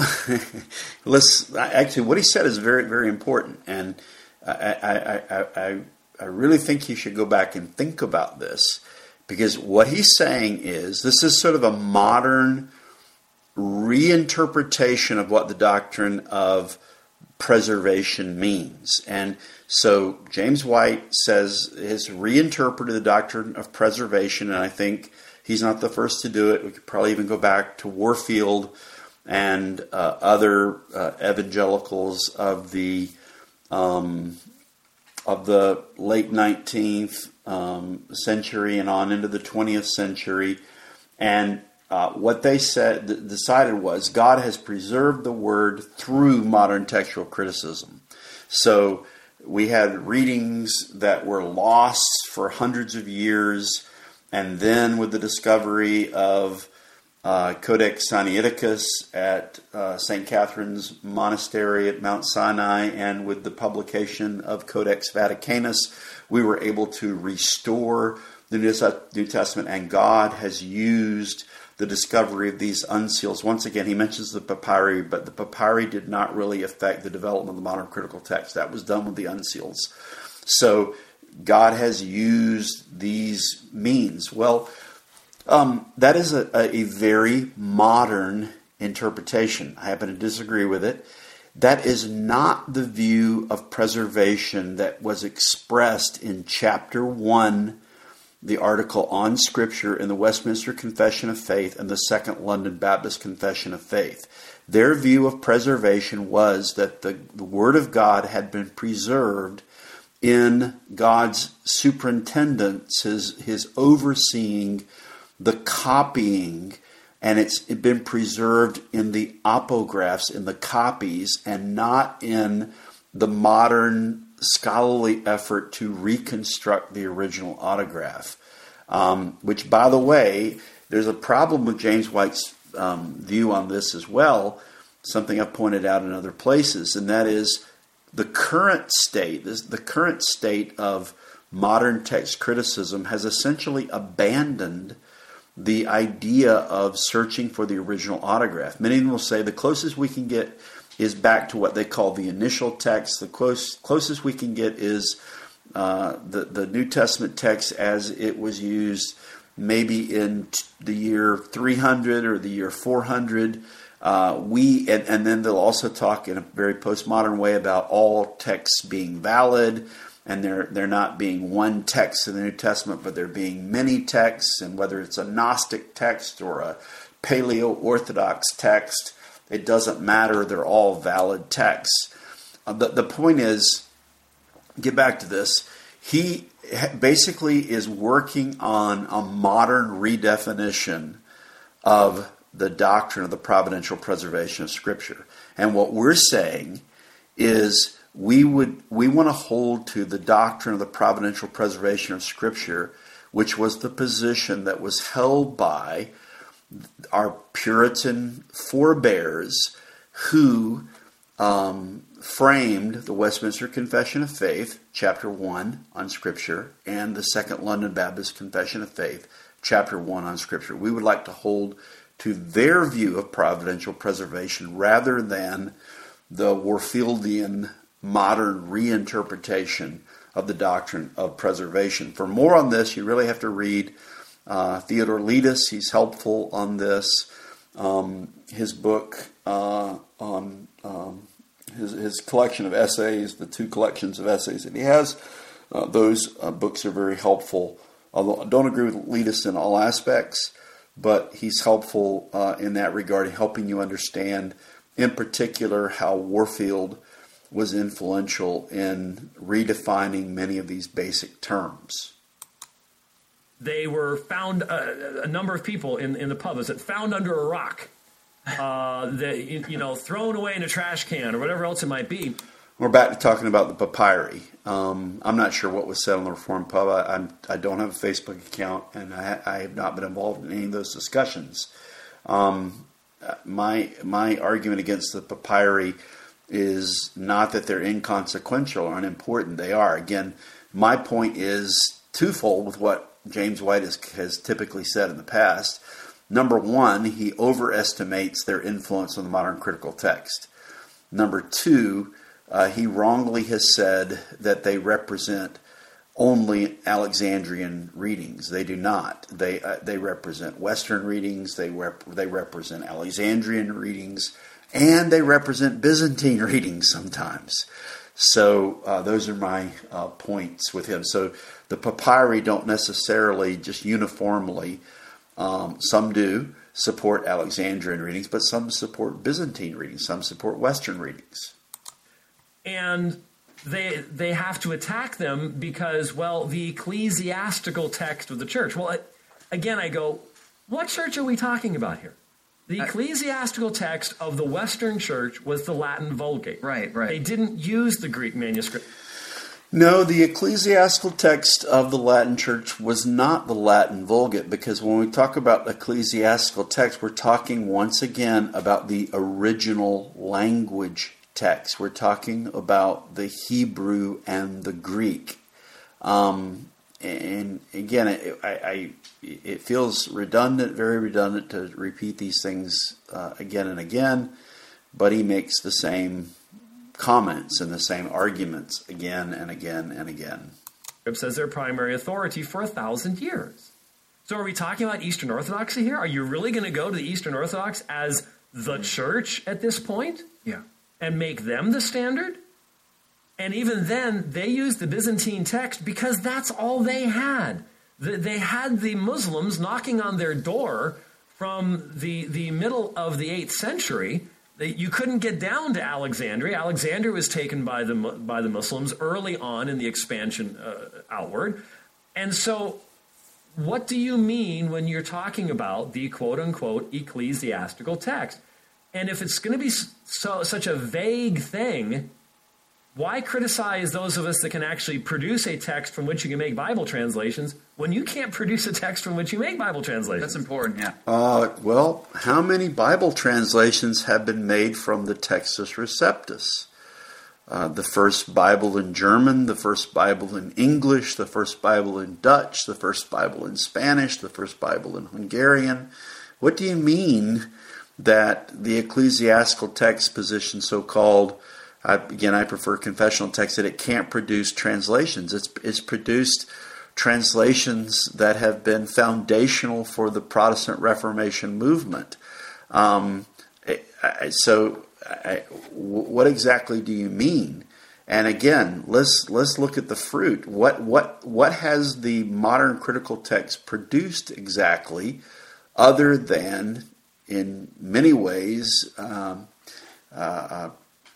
what he said is very, very important, and I really think you should go back and think about this, because what he's saying is this is sort of a modern reinterpretation of what the doctrine of preservation means. And so James White has reinterpreted the doctrine of preservation, and I think he's not the first to do it. We could probably even go back to Warfield and other evangelicals of the late 19th century and on into the 20th century. And what they decided was God has preserved the word through modern textual criticism. So we had readings that were lost for hundreds of years, and then with the discovery of Codex Sinaiticus at St. Catherine's Monastery at Mount Sinai, and with the publication of Codex Vaticanus, we were able to restore the New Testament, and God has used the discovery of these unseals. Once again, he mentions the papyri, but the papyri did not really affect the development of the modern critical text. That was done with the unseals. So God has used these means. Well, that is a very modern interpretation. I happen to disagree with it. That is not the view of preservation that was expressed in chapter 1, the article on Scripture in the Westminster Confession of Faith and the Second London Baptist Confession of Faith. Their view of preservation was that the Word of God had been preserved in God's superintendence, his overseeing the copying, and it's been preserved in the apographs, in the copies, and not in the modern scholarly effort to reconstruct the original autograph. Which, by the way, there's a problem with James White's view on this as well, something I've pointed out in other places, and that is the current state of modern text criticism has essentially abandoned the idea of searching for the original autograph. Many of them will say the closest we can get is back to what they call the initial text. The closest we can get is the New Testament text as it was used maybe in the year 300 or the year 400. And then they'll also talk in a very postmodern way about all texts being valid, and there not being one text in the New Testament, but there being many texts, and whether it's a Gnostic text or a Paleo-Orthodox text. It doesn't matter. They're all valid texts. The point is, get back to this, he basically is working on a modern redefinition of the doctrine of the providential preservation of Scripture. And what we're saying is we want to hold to the doctrine of the providential preservation of Scripture, which was the position that was held by our Puritan forebears who framed the Westminster Confession of Faith, chapter 1 on Scripture, and the Second London Baptist Confession of Faith, chapter 1 on Scripture. We would like to hold to their view of providential preservation rather than the Warfieldian modern reinterpretation of the doctrine of preservation. For more on this, you really have to read Theodore Letus. He's helpful on this. His book on his collection of essays, the 2 collections of essays that he has, those books are very helpful. Although I don't agree with Letus in all aspects, but he's helpful in that regard, helping you understand, in particular, how Warfield was influential in redefining many of these basic terms. They were found, a number of people in the pub, found under a rock, thrown away in a trash can or whatever else it might be. We're back to talking about the papyri. I'm not sure what was said on the Reformed Pub. I don't have a Facebook account, and I have not been involved in any of those discussions. My argument against the papyri is not that they're inconsequential or unimportant. They are. Again, my point is twofold with what James White has typically said in the past. Number one, he overestimates their influence on the modern critical text. Number two, he wrongly has said that they represent only Alexandrian readings. They do not. They represent Western readings. They represent Alexandrian readings, and they represent Byzantine readings sometimes. So those are my points with him. So the papyri don't necessarily just uniformly. Some do support Alexandrian readings, but some support Byzantine readings. Some support Western readings. And they have to attack them because, well, the ecclesiastical text of the church. Well, again, I go, what church are we talking about here? The ecclesiastical text of the Western church was the Latin Vulgate. Right. They didn't use the Greek manuscript. No, the ecclesiastical text of the Latin church was not the Latin Vulgate, because when we talk about ecclesiastical text, we're talking once again about the original language text. We're talking about the Hebrew and the Greek. And again, it feels redundant, very redundant to repeat these things again and again, but he makes the same comments and the same arguments again and again and again. It says their primary authority for 1,000 years. So are we talking about Eastern Orthodoxy here? Are you really going to go to the Eastern Orthodox as the church at this point? Yeah. And make them the standard? And even then, they used the Byzantine text because that's all they had. They had the Muslims knocking on their door from the middle of the 8th century. You couldn't get down to Alexandria. Alexandria was taken by the Muslims early on in the expansion outward. And so what do you mean when you're talking about the quote-unquote ecclesiastical text? And if it's going to be such a vague thing, why criticize those of us that can actually produce a text from which you can make Bible translations when you can't produce a text from which you make Bible translations? That's important, yeah. Well, how many Bible translations have been made from the Textus Receptus? The first Bible in German, the first Bible in English, the first Bible in Dutch, the first Bible in Spanish, the first Bible in Hungarian. What do you mean that the ecclesiastical text position, so-called, I prefer confessional text, that it can't produce translations? It's produced translations that have been foundational for the Protestant Reformation movement. What exactly do you mean? And again, let's look at the fruit. What has the modern critical text produced exactly, other than in many ways a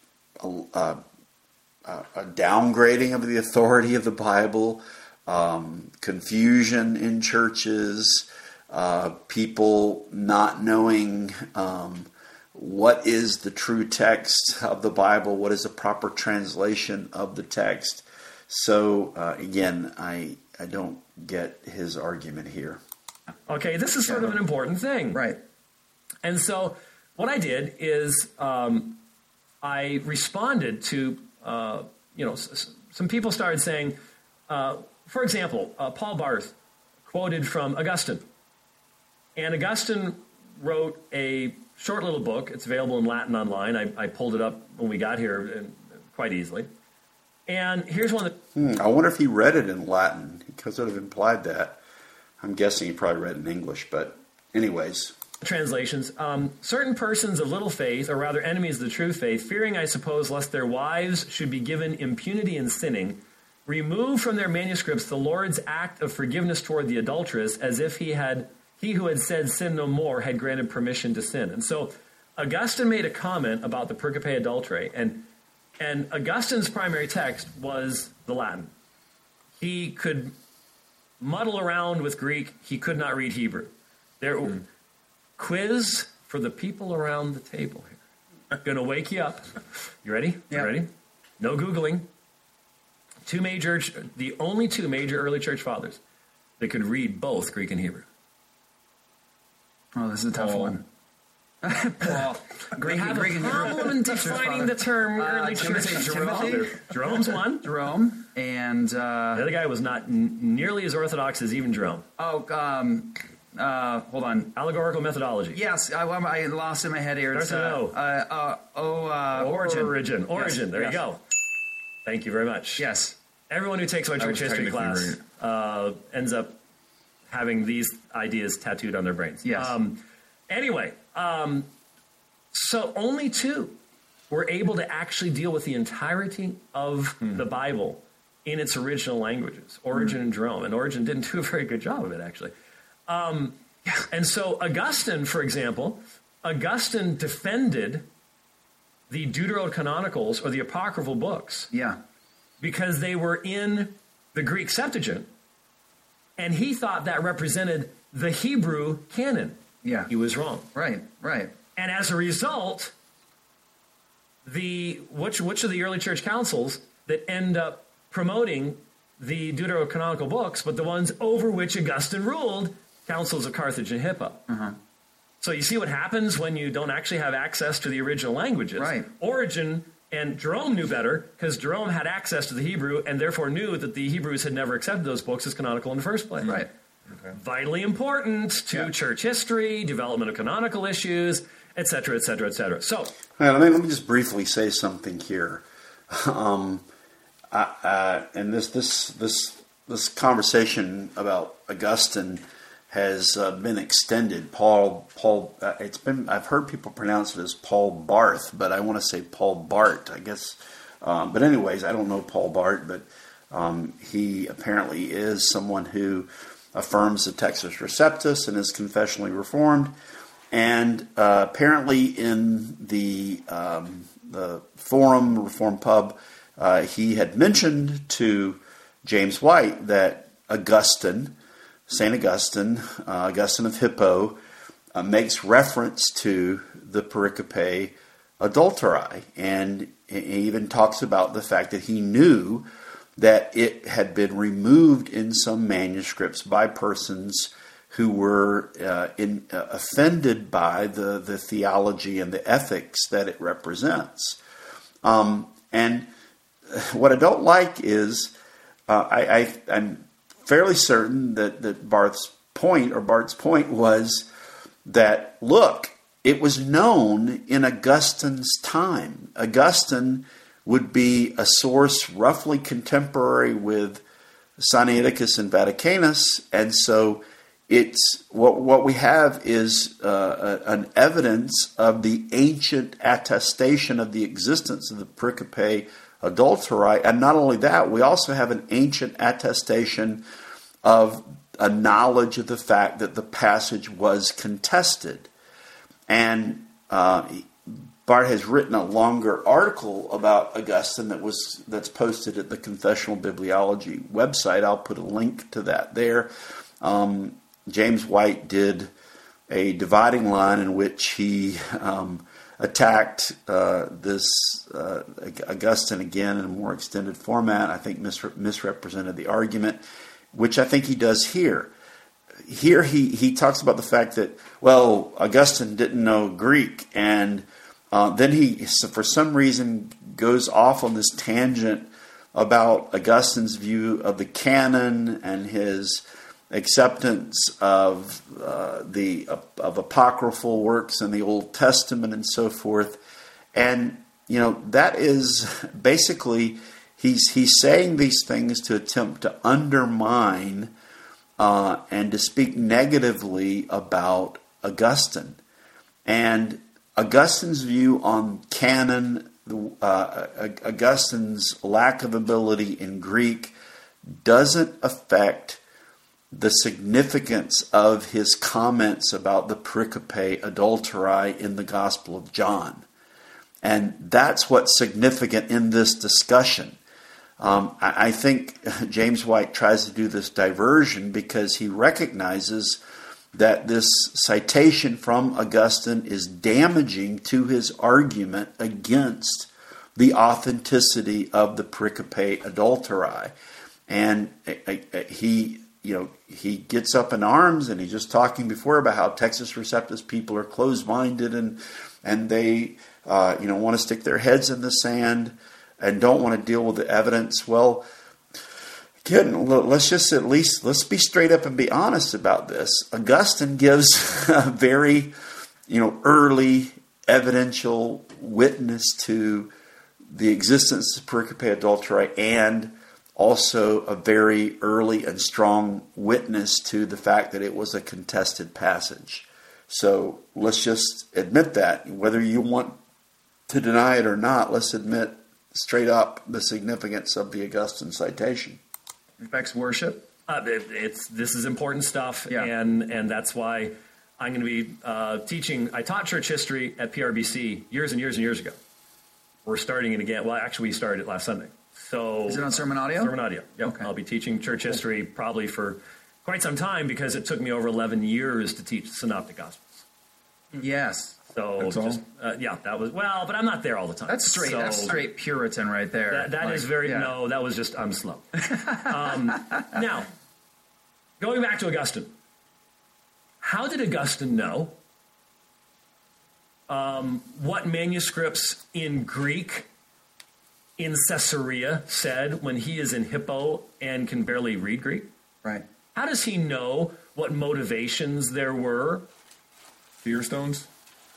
downgrading of the authority of the Bible, confusion in churches, people not knowing what is the true text of the Bible, what is the proper translation of the text. So again, I don't get his argument here. Okay, this is sort of an important thing. Right. And so what I did is I responded to, some people started saying, for example, Paul Barth quoted from Augustine. And Augustine wrote a short little book. It's available in Latin online. I pulled it up when we got here quite easily. And here's one that... I wonder if he read it in Latin, because it would have implied that. I'm guessing he probably read it in English, but anyways. Translations. Certain persons of little faith, or rather enemies of the true faith, fearing, I suppose, lest their wives should be given impunity in sinning, remove from their manuscripts the Lord's act of forgiveness toward the adulteress, as if he who had said sin no more had granted permission to sin. And so Augustine made a comment about the pericope adulterae, and Augustine's primary text was the Latin. He could muddle around with Greek. He could not read Hebrew. Quiz for the people around the table here. Going to wake you up. You ready? Yeah. You ready? No Googling. The only two major early church fathers that could read both Greek and Hebrew. Oh, this is a tough one. Paul. We have a problem in defining the term early church father. Jerome's one. Jerome. And the other guy was not nearly as orthodox as even Jerome. hold on. Allegorical methodology. Yes, I lost in my head here. It's Origin. Yes, There you go. Thank you very much. Yes. Everyone who takes my church history class ends up having these ideas tattooed on their brains. Yes. Anyway, so only two were able to actually deal with the entirety of the Bible in its original languages, Origen and Jerome. And Origen didn't do a very good job of it, actually. And so Augustine, for example, Augustine defended the Deuterocanonicals, or the apocryphal books, because they were in the Greek Septuagint, and he thought that represented the Hebrew canon. Yeah. He was wrong. Right. And as a result, which of the early church councils that end up promoting the Deuterocanonical books, but the ones over which Augustine ruled, councils of Carthage and Hippo. So you see what happens when you don't actually have access to the original languages. Right. Origen and Jerome knew better, because Jerome had access to the Hebrew and therefore knew that the Hebrews had never accepted those books as canonical in the first place. Right. Okay. Vitally important to church history, development of canonical issues, etc., etc., etc. So, let me just briefly say something here. And this conversation about Augustine has been extended. I've heard people pronounce it as Paul Barth, but I want to say Paul Bart, I guess. But anyways, I don't know Paul Bart, but he apparently is someone who affirms the Textus Receptus and is confessionally reformed. And apparently in the forum, Reform Pub, he had mentioned to James White that St. Augustine of Hippo, makes reference to the pericope adulterae, and he even talks about the fact that he knew that it had been removed in some manuscripts by persons who were offended by the theology and the ethics that it represents. And what I don't like is I'm fairly certain that Barth's point was that, look, it was known in Augustine's time. Augustine would be a source roughly contemporary with Sinaiticus and Vaticanus, and so it's what we have is an evidence of the ancient attestation of the existence of the pericope adulterae, and not only that, we also have an ancient attestation of a knowledge of the fact that the passage was contested. And Barth has written a longer article about Augustine that's posted at the Confessional Bibliology website. I'll put a link to that there. James White did a dividing line in which he attacked this Augustine again in a more extended format. I think misrepresented the argument, which I think he does here. Here he talks about the fact that, well, Augustine didn't know Greek, and then he, for some reason, goes off on this tangent about Augustine's view of the canon and his acceptance of of apocryphal works in the Old Testament and so forth. And that is basically he's saying these things to attempt to undermine and to speak negatively about Augustine. And Augustine's view on canon, Augustine's lack of ability in Greek, doesn't affect the significance of his comments about the pericope adulterae in the Gospel of John. And that's what's significant in this discussion. I think James White tries to do this diversion because he recognizes that this citation from Augustine is damaging to his argument against the authenticity of the pericope adulterae. And he gets up in arms, and he's just talking before about how Textus Receptus people are closed-minded and they want to stick their heads in the sand and don't want to deal with the evidence. Well, again, let's be straight up and be honest about this. Augustine gives a very, early evidential witness to the existence of pericope adulterae, and also a very early and strong witness to the fact that it was a contested passage. So let's just admit that. Whether you want to deny it or not, let's admit straight up the significance of the Augustine citation. Respects worship. This is important stuff, Yeah. and that's why I'm going to be teaching. I taught church history at PRBC years and years and years ago. We're starting it again. Well, actually, we started it last Sunday. So Is it on Sermon Audio? Sermon Audio. Yep. Okay. I'll be teaching church history probably for quite some time because it took me over 11 years to teach Synoptic Gospels. Yes. So That's all? just that was but I'm not there all the time. That's straight. So That's straight Puritan right there. That is very no. That was just I'm slow. Now, going back to Augustine, how did Augustine know what manuscripts in Greek in Caesarea said when he is in Hippo and can barely read Greek? Right. How does he know what motivations there were? Fear stones.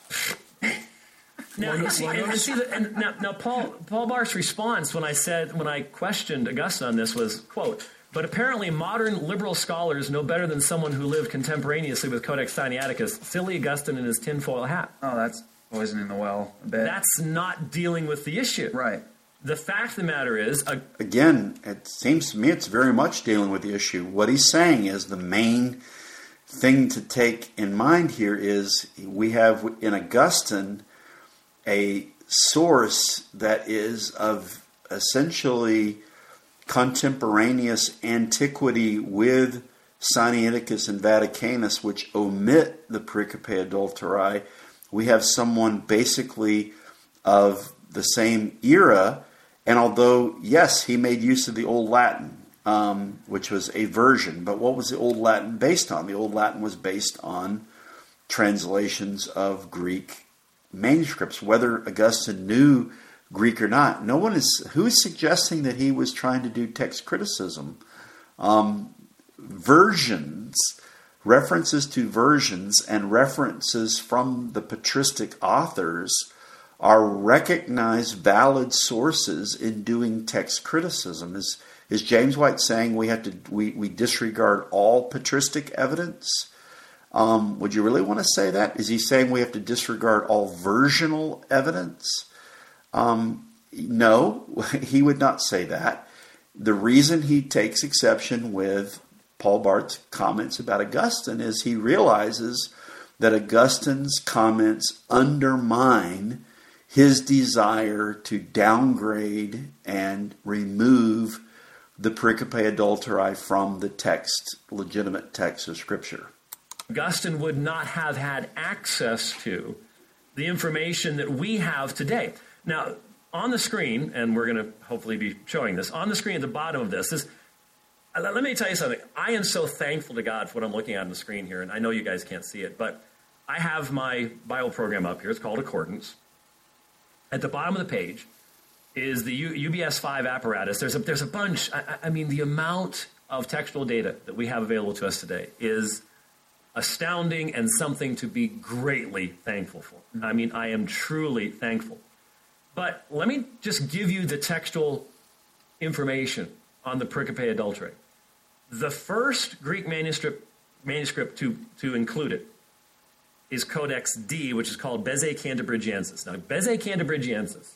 Now, now Paul Barth's response when I questioned Augustine on this was, quote, but apparently modern liberal scholars know better than someone who lived contemporaneously with Codex Sinaiticus, silly Augustine in his tinfoil hat. Oh, that's poisoning the well a bit. That's not dealing with the issue. Right. The fact of the matter is... Again, it seems to me it's very much dealing with the issue. What he's saying is the main thing to take in mind here is we have in Augustine a source that is of essentially contemporaneous antiquity with Sinaiticus and Vaticanus, which omit the pericope adulterae. We have someone basically of the same era, and although, yes, he made use of the Old Latin, which was a version, but what was the Old Latin based on? The Old Latin was based on translations of Greek manuscripts, whether Augustine knew Greek or not. Who's suggesting that he was trying to do text criticism? Versions, references to versions and references from the patristic authors are recognized valid sources in doing text criticism. Is James White saying we disregard all patristic evidence? Would you really want to say that? Is he saying we have to disregard all versional evidence? No, he would not say that. The reason he takes exception with Paul Barth's comments about Augustine is he realizes that Augustine's comments undermine his desire to downgrade and remove the pericope adulterae from the text, legitimate text of Scripture. Augustine would not have had access to the information that we have today. Now, on the screen, and we're going to hopefully be showing this, on the screen at the bottom of this is, let me tell you something. I am so thankful to God for what I'm looking at on the screen here, and I know you guys can't see it, but I have my Bible program up here. It's called Accordance. At the bottom of the page is the UBS 5 apparatus. There's a bunch. I mean, the amount of textual data that we have available to us today is astounding and something to be greatly thankful for. I mean, I am truly thankful. But let me just give you the textual information on the pericope adulterae. The first Greek manuscript to include it is Codex D, which is called Bezae Cantabrigiensis. Now, Bezae Cantabrigiensis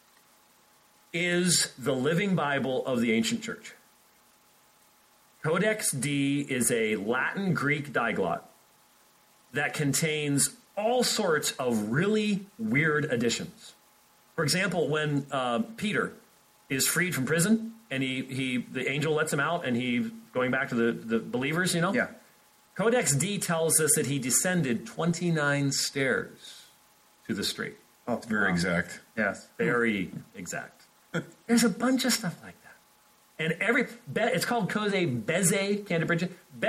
is the living Bible of the ancient church. Codex D is a Latin-Greek diglot that contains all sorts of really weird additions. For example, when Peter is freed from prison and the angel lets him out and he's going back to the believers, Yeah. Codex D tells us that he descended 29 stairs to the street. Oh, Very exact. Yes. Very exact. There's a bunch of stuff like that. And it's called Bezae Cantabrigiensis.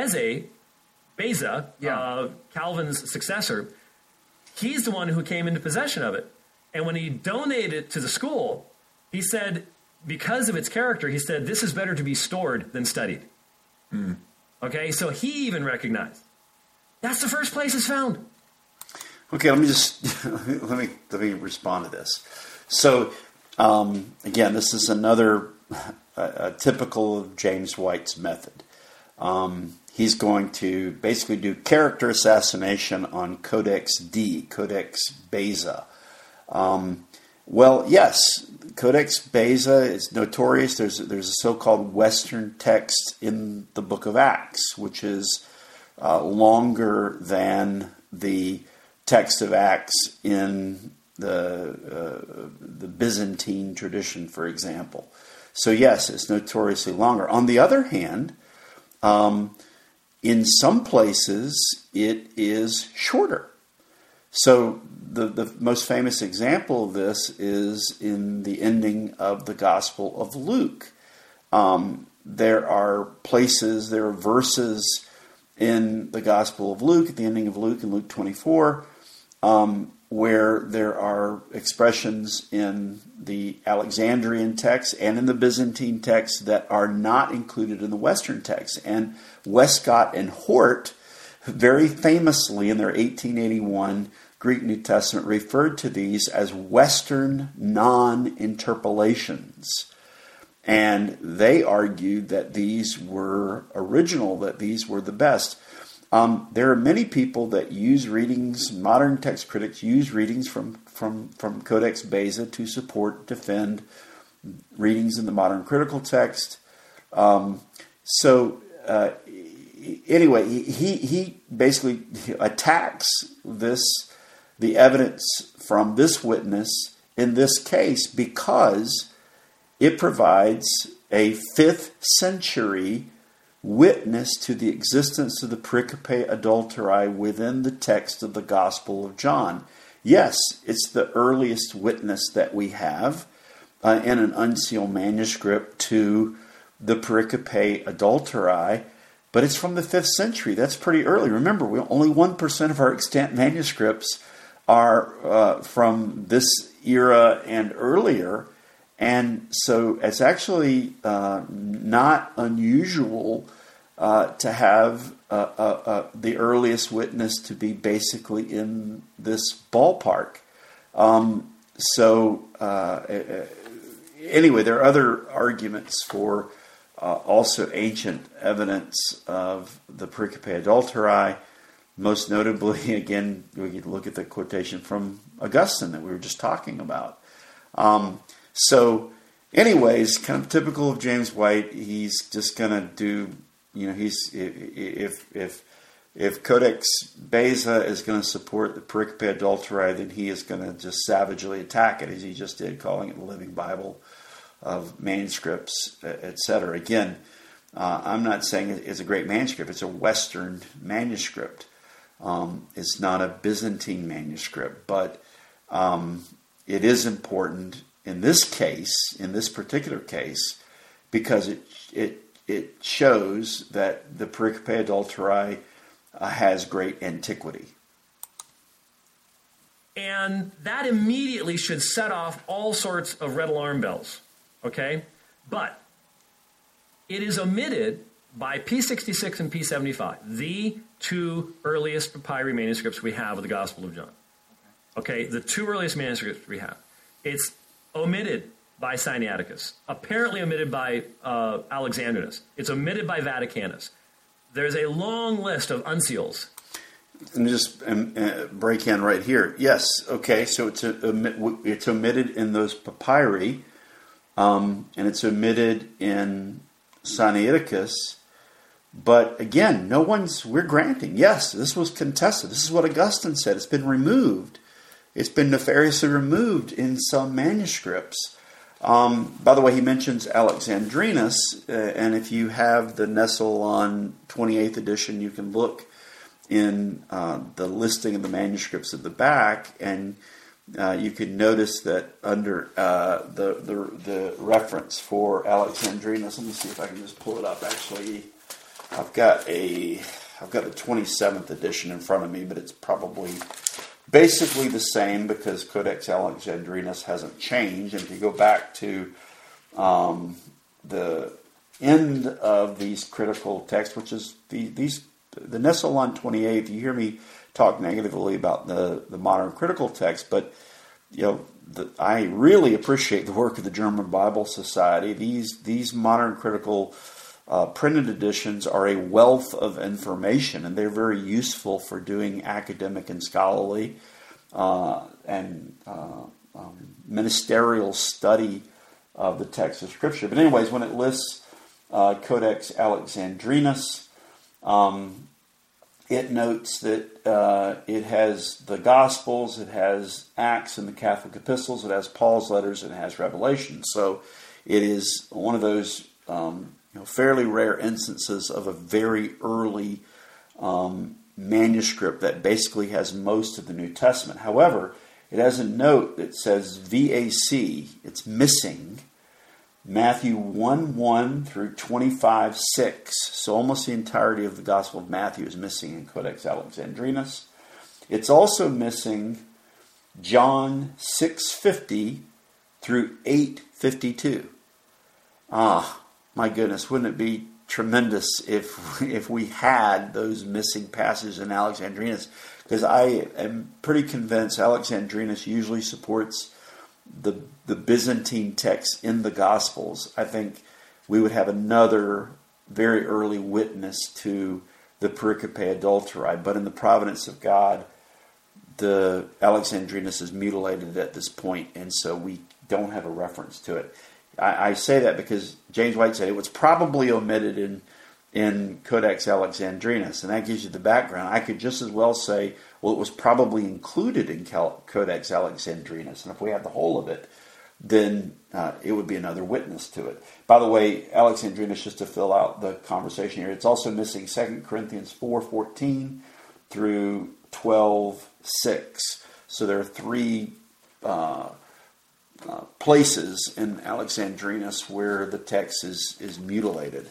Beza, Calvin's successor, he's the one who came into possession of it. And when he donated it to the school, he said, because of its character, he said, this is better to be stored than studied. Okay, so he even recognized that's the first place it's found. Okay, let me respond to this. So, again, this is another typical of James White's method. He's going to basically do character assassination on Codex D, Codex Beza. Well, yes, Codex Beza is notorious. There's a so-called Western text in the book of Acts, which is longer than the text of Acts in the Byzantine tradition, for example. So yes, it's notoriously longer. On the other hand, in some places it is shorter. So the most famous example of this is in the ending of the Gospel of Luke. There are verses in the Gospel of Luke, at the ending of Luke, in Luke 24, where there are expressions in the Alexandrian text and in the Byzantine text that are not included in the Western text. And Westcott and Hort, very famously in their 1881 Greek New Testament, referred to these as Western non-interpolations. And they argued that these were original, that these were the best. There are many people that use readings, modern text critics use readings from Codex Beza to defend readings in the modern critical text. Anyway, he basically attacks the evidence from this witness in this case because it provides a 5th century witness to the existence of the pericope adulterae within the text of the Gospel of John. Yes, it's the earliest witness that we have in an unsealed manuscript to the pericope adulterae, but it's from the 5th century. That's pretty early. Remember, only 1% of our extant manuscripts are from this era and earlier. And so it's actually not unusual to have the earliest witness to be basically in this ballpark. Anyway, there are other arguments for also ancient evidence of the pericope adulterae. Most notably, again, we could look at the quotation from Augustine that we were just talking about. Anyways, kind of typical of James White, he's just going to do, if if Codex Beza is going to support the Pericope Adulterae, then he is going to just savagely attack it, as he just did, calling it the Living Bible of manuscripts, etc. Again, I'm not saying it's a great manuscript. It's a Western manuscript. It's not a Byzantine manuscript, but it is important in this case, in this particular case, because it shows that the Pericope Adulterae has great antiquity. And that immediately should set off all sorts of red alarm bells, okay? But it is omitted by P66 and P75, the two earliest papyri manuscripts we have of the Gospel of John. Okay, the two earliest manuscripts we have. It's omitted by Sinaiticus, apparently omitted by Alexandrinus. It's omitted by Vaticanus. There's a long list of unseals. And just break in right here. Yes, okay, so it's omitted in those papyri, and it's omitted in Sinaiticus. But again, we're granting, yes, this was contested. This is what Augustine said. It's been removed. It's been nefariously removed in some manuscripts. By the way, he mentions Alexandrinus, and if you have the Nestle-Aland 28th edition, you can look in the listing of the manuscripts at the back, and you can notice that under the reference for Alexandrinus, let me see if I can just pull it up. Actually, I've got the 27th edition in front of me, but it's probably basically the same because Codex Alexandrinus hasn't changed. And if you go back to the end of these critical texts, which is the Nestle-Aland 28, you hear me talk negatively about the modern critical text, but I really appreciate the work of the German Bible Society. These modern critical printed editions are a wealth of information, and they're very useful for doing academic and scholarly and ministerial study of the text of Scripture. But anyways, when it lists Codex Alexandrinus, it notes that it has the Gospels, it has Acts and the Catholic epistles, it has Paul's letters, and it has Revelation. So it is one of those fairly rare instances of a very early manuscript that basically has most of the New Testament. However, it has a note that says VAC. It's missing Matthew 1:1 through 25:6. So almost the entirety of the Gospel of Matthew is missing in Codex Alexandrinus. It's also missing John 6:50 through 8:52. My goodness, wouldn't it be tremendous if we had those missing passages in Alexandrinus? Because I am pretty convinced Alexandrinus usually supports the Byzantine text in the Gospels. I think we would have another very early witness to the Pericope Adulterae. But in the providence of God, the Alexandrinus is mutilated at this point, and so we don't have a reference to it. I say that because James White said it was probably omitted in Codex Alexandrinus, and that gives you the background. I could just as well say, well, it was probably included in Codex Alexandrinus, and if we have the whole of it, then it would be another witness to it. By the way, Alexandrinus, just to fill out the conversation here, it's also missing 2 Corinthians 4:14 through 12:6. So there are three places in Alexandrinus where the text is mutilated.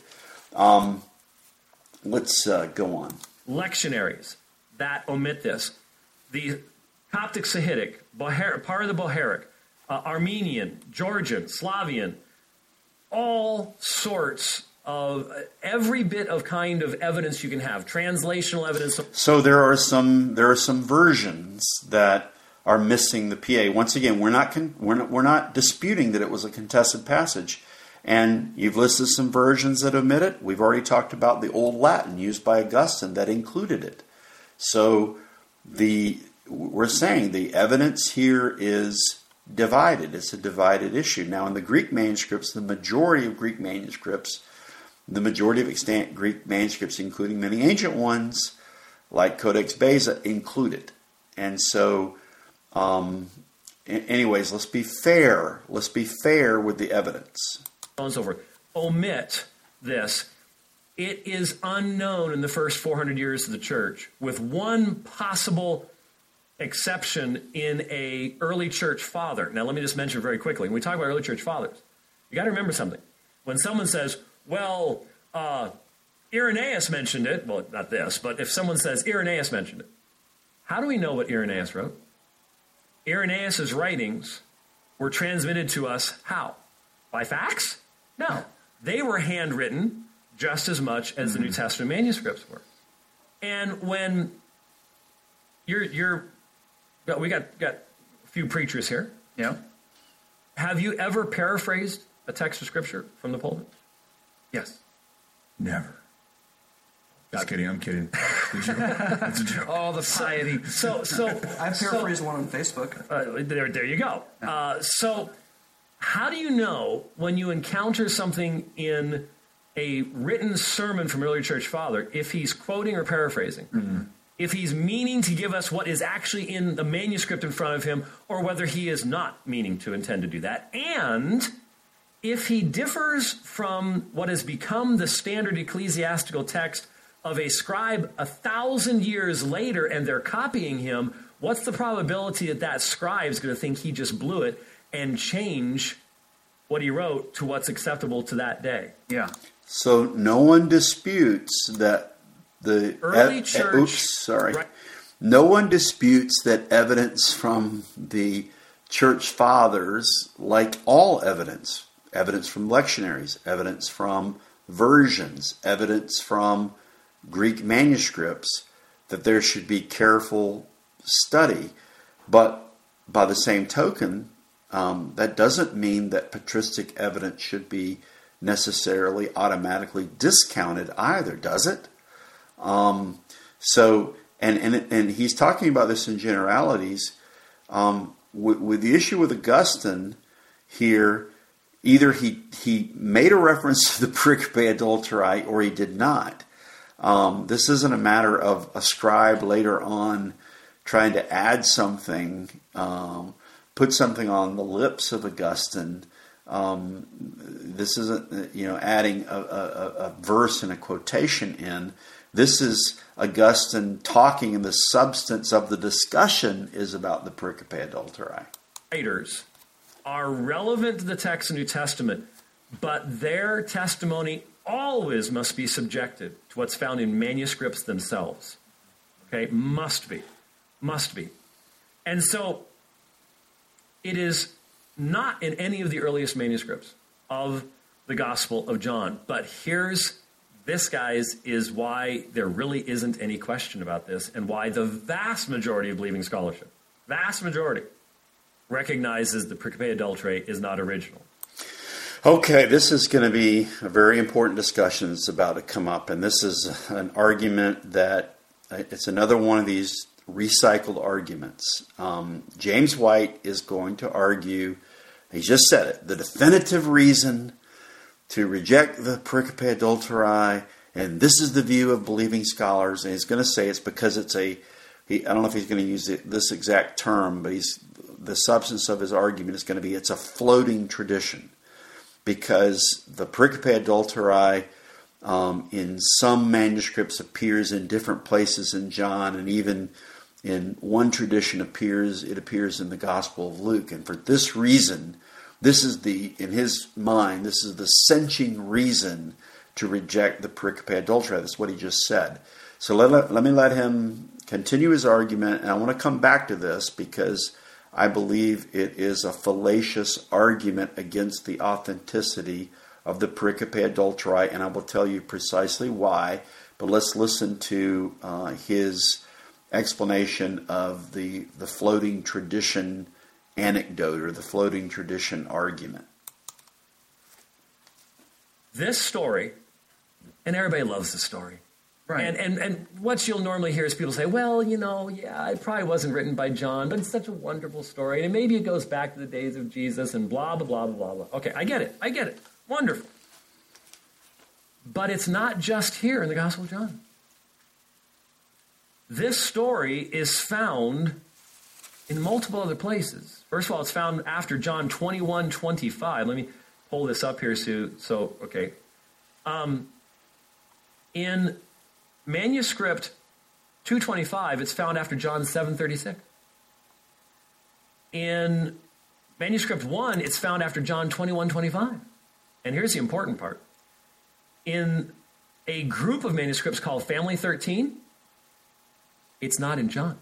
Let's go on. Lectionaries that omit this. The Coptic Sahidic, part of the Bohairic, Armenian, Georgian, Slavian, all sorts of every bit of kind of evidence you can have, translational evidence. So there are some versions that are missing the PA. Once again, we're not disputing that it was a contested passage. And you've listed some versions that omit it. We've already talked about the Old Latin used by Augustine that included it. So we're saying the evidence here is divided. It's a divided issue. Now, in the Greek manuscripts, the majority of extant Greek manuscripts, including many ancient ones, like Codex Beza, include it. And so, anyways, let's be fair. Let's be fair with the evidence. And so forth. Omit this. It is unknown in the first 400 years of the church, with one possible exception in a early church father. Now, let me just mention very quickly. When we talk about early church fathers, you got to remember something. When someone says, well, Irenaeus mentioned it, well, not this, but if someone says Irenaeus mentioned it, how do we know what Irenaeus wrote? Irenaeus' writings were transmitted to us how? By fax? No. They were handwritten just as much as the New Testament manuscripts were. And when we got a few preachers here. Yeah. Have you ever paraphrased a text of Scripture from the pulpit? Yes. Never. Just kidding. I'm kidding. It's a joke. Oh, the piety. So I paraphrased one on Facebook. There you go. So how do you know when you encounter something in a written sermon from early church father if he's quoting or paraphrasing? Mm-hmm. If he's meaning to give us what is actually in the manuscript in front of him, or whether he is not meaning to intend to do that. And if he differs from what has become the standard ecclesiastical text of a scribe 1,000 years later and they're copying him, what's the probability that that scribe is going to think he just blew it and change what he wrote to what's acceptable to that day? Yeah. So no one disputes that the early church. Right. No one disputes that evidence from the church fathers, like all evidence from lectionaries, evidence from versions, evidence from Greek manuscripts, that there should be careful study. But by the same token, that doesn't mean that patristic evidence should be necessarily automatically discounted either, does it? So, and he's talking about this in generalities. With the issue with Augustine here, either he made a reference to the Pericope Adulterae or he did not. This isn't a matter of a scribe later on trying to add something, put something on the lips of Augustine. This isn't, adding a verse and a quotation in. This is Augustine talking, and the substance of the discussion is about the Pericope Adulterae. Writers are relevant to the text of the New Testament, but their testimony always must be subjected to what's found in manuscripts themselves. Okay? Must be. And so it is not in any of the earliest manuscripts of the Gospel of John. But this, guys, is why there really isn't any question about this, and why the vast majority of believing scholarship, recognizes the Pericope Adulterae is not original. Okay, this is going to be a very important discussion that's about to come up, and this is an argument that it's another one of these recycled arguments. James White is going to argue, he just said it, the definitive reason to reject the Pericope Adulterae, and this is the view of believing scholars, and he's going to say it's because it's I don't know if he's going to use this exact term, but the substance of his argument is going to be it's a floating tradition, because the Pericope Adulterae in some manuscripts appears in different places in John, and even in one tradition it appears in the Gospel of Luke. And for this reason, in his mind, this is the cinching reason to reject the Pericope Adulterae. That's what he just said. So let me let him continue his argument, and I want to come back to this because I believe it is a fallacious argument against the authenticity of the Pericope Adulterae, and I will tell you precisely why. But let's listen to his explanation of the floating tradition anecdote or the floating tradition argument. This story, and everybody loves this story. Right. And what you'll normally hear is people say, well, it probably wasn't written by John, but it's such a wonderful story, and maybe it goes back to the days of Jesus and blah, blah, blah, blah, blah. Okay, I get it. Wonderful. But it's not just here in the Gospel of John. this story is found in multiple other places. First of all, it's found after John 21:25. Let me pull this up here, okay. In manuscript 225, it's found after John 7:36. In manuscript 1, it's found after John 21:25. And here's the important part. In a group of manuscripts called Family 13, it's not in John.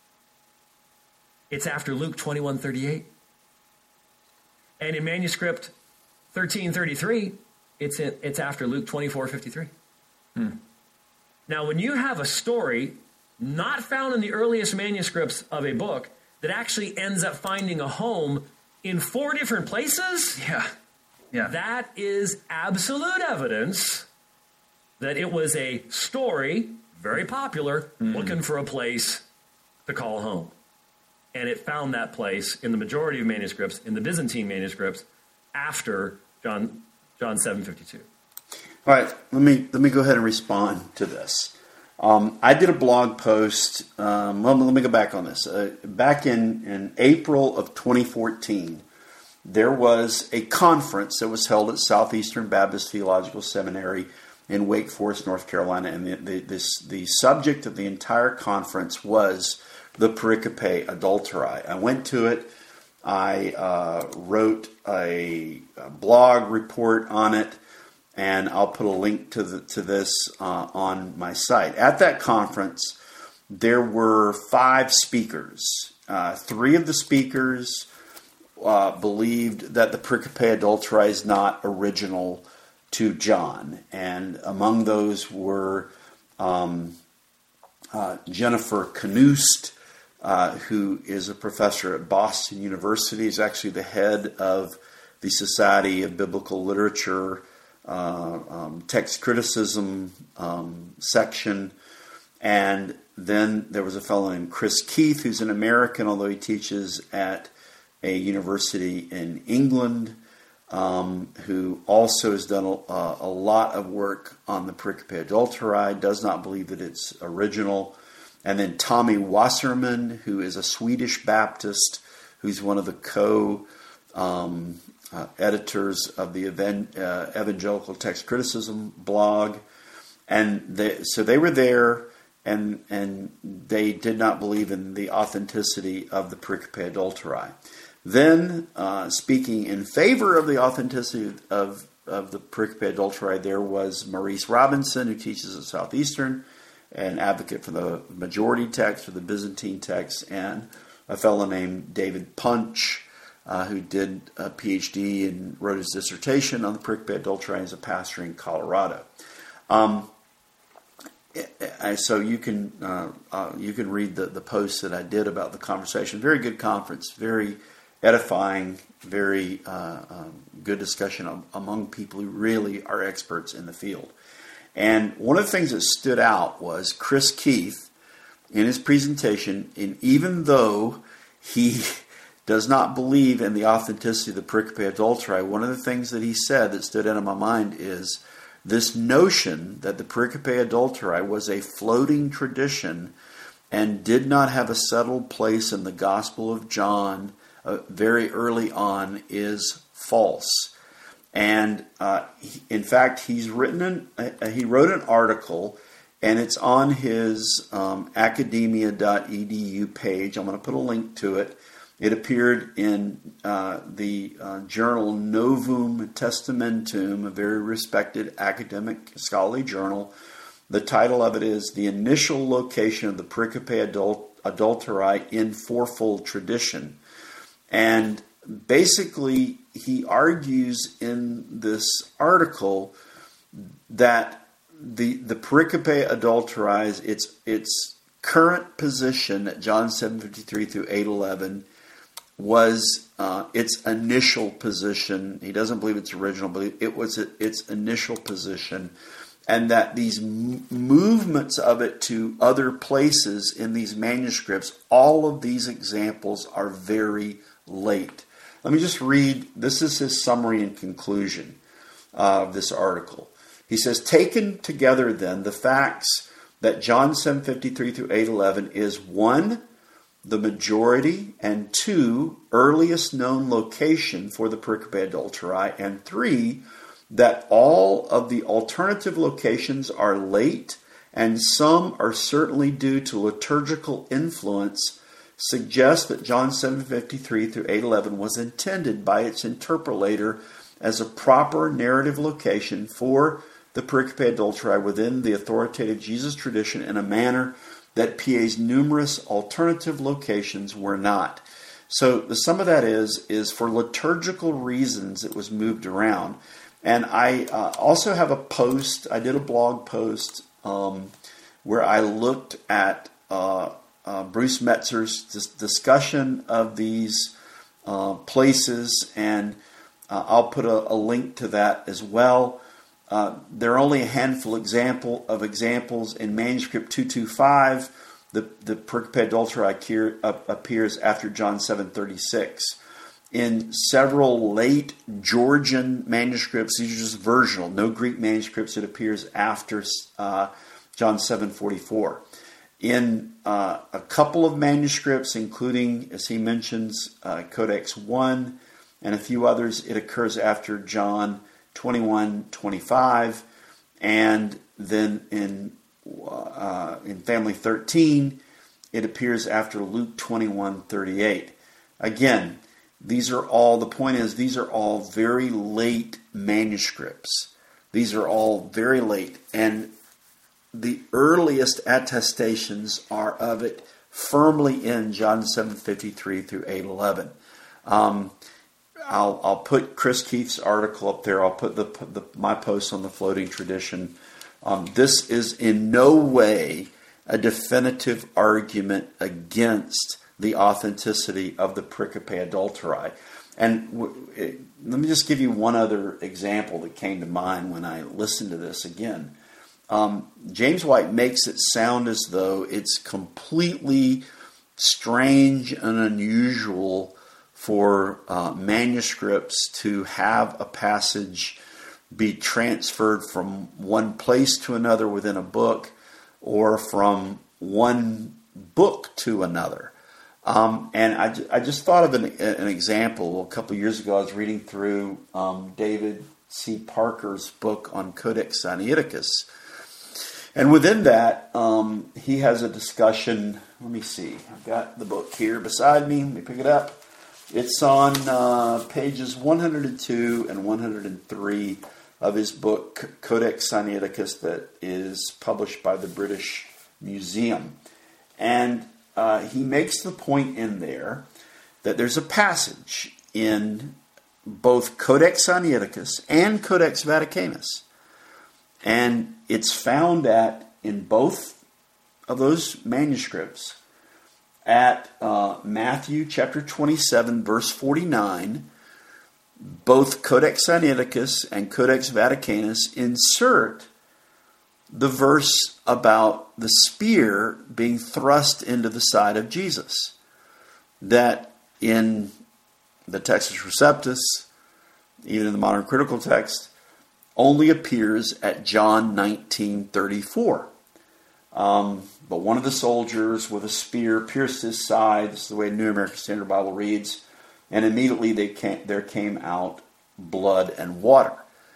It's after Luke 21:38. And in manuscript 1333, it's after Luke 24:53. Now, when you have a story not found in the earliest manuscripts of a book that actually ends up finding a home in 4 different places, that is absolute evidence that it was a story, very popular, looking for a place to call home. And it found that place in the majority of manuscripts, in the Byzantine manuscripts, after John 7:52. All right, let me go ahead and respond to this. I did a blog post. Let me go back on this. Back in April of 2014, there was a conference that was held at Southeastern Baptist Theological Seminary in Wake Forest, North Carolina, and the subject of the entire conference was the Pericope Adulterae. I went to it. I wrote a blog report on it, and I'll put a link to this on my site. At that conference, there were 5 speakers. 3 of the speakers believed that the Pericope Adulterae is not original to John, and among those were Jennifer Knust, who is a professor at Boston University. He's actually the head of the Society of Biblical Literature text criticism section. And then there was a fellow named Chris Keith, who's an American, although he teaches at a university in England, who also has done a lot of work on the Pericope Adulterae, does not believe that it's original. And then Tommy Wasserman, who is a Swedish Baptist, who's one of the editors of the Evangelical Text Criticism blog. And so they were there, and they did not believe in the authenticity of the Pericope Adulterae. Then, speaking in favor of the authenticity of the Pericope Adulterae, there was Maurice Robinson, who teaches at Southeastern, an advocate for the majority text, for the Byzantine text, and a fellow named David Punch, who did a PhD and wrote his dissertation on the Pericope Adulterae as a pastor in Colorado. So you can read the post that I did about the conversation. Very good conference, very edifying, very good discussion among people who really are experts in the field. And one of the things that stood out was Chris Keith in his presentation, and even though he does not believe in the authenticity of the Pericope Adulterae, one of the things that he said that stood out in my mind is this notion that the Pericope Adulterae was a floating tradition and did not have a settled place in the Gospel of John very early on is false. And in fact, he wrote an article, and it's on his academia.edu page. I'm going to put a link to it. It appeared in the journal Novum Testamentum, a very respected academic scholarly journal. The title of it is The Initial Location of the Pericope Adulterae in Fourfold Tradition. And basically, he argues in this article that the Pericope Adulterae, its current position at John 7:53 through 8:11, was its initial position. He doesn't believe it's original, but it was its initial position, and that these movements of it to other places in these manuscripts, all of these examples are very late. Let me just read. This is his summary and conclusion of this article. He says, taken together then, the facts that John 7:53 through 8:11 is 1, the majority, and 2, earliest known location for the pericope adulterae, and 3, that all of the alternative locations are late, and some are certainly due to liturgical influence, suggests that John 7:53 through 8:11 was intended by its interpolator as a proper narrative location for the pericope adulterae within the authoritative Jesus tradition in a manner that PA's numerous alternative locations were not. So the sum of that is for liturgical reasons it was moved around. And I also have a post, I did a blog post where I looked at Bruce Metzer's discussion of these places, and I'll put a link to that as well. There are only a handful of examples. In manuscript 225, the pericope adulterae appears after John 7:36. In several late Georgian manuscripts, these are just versional, no Greek manuscripts, it appears after John 7:44. In a couple of manuscripts, including, as he mentions, Codex 1 and a few others, it occurs after John 21:25, and then in Family 13, it appears after Luke 21:38. Again, these are all very late manuscripts. These are all very late, and the earliest attestations are of it firmly in John 7:53 through 8:11. I'll put Chris Keith's article up there. I'll put my post on the floating tradition. This is in no way a definitive argument against the authenticity of the pericope adulterae. And let me just give you one other example that came to mind when I listened to this again. James White makes it sound as though it's completely strange and unusual for manuscripts to have a passage be transferred from one place to another within a book, or from one book to another. And I just thought of an example. A couple of years ago, I was reading through David C. Parker's book on Codex Sinaiticus. And within that, he has a discussion. Let me see. I've got the book here beside me. Let me pick it up. It's on pages 102 and 103 of his book, Codex Sinaiticus, that is published by the British Museum. And he makes the point in there that there's a passage in both Codex Sinaiticus and Codex Vaticanus. And it's found in both of those manuscripts at Matthew chapter 27, verse 49. Both Codex Sinaiticus and Codex Vaticanus insert the verse about the spear being thrust into the side of Jesus. That in the Textus Receptus, even in the modern critical text, only appears at John 19:34. But one of the soldiers with a spear pierced his side. This is the way New American Standard Bible reads. And immediately there came out blood and water.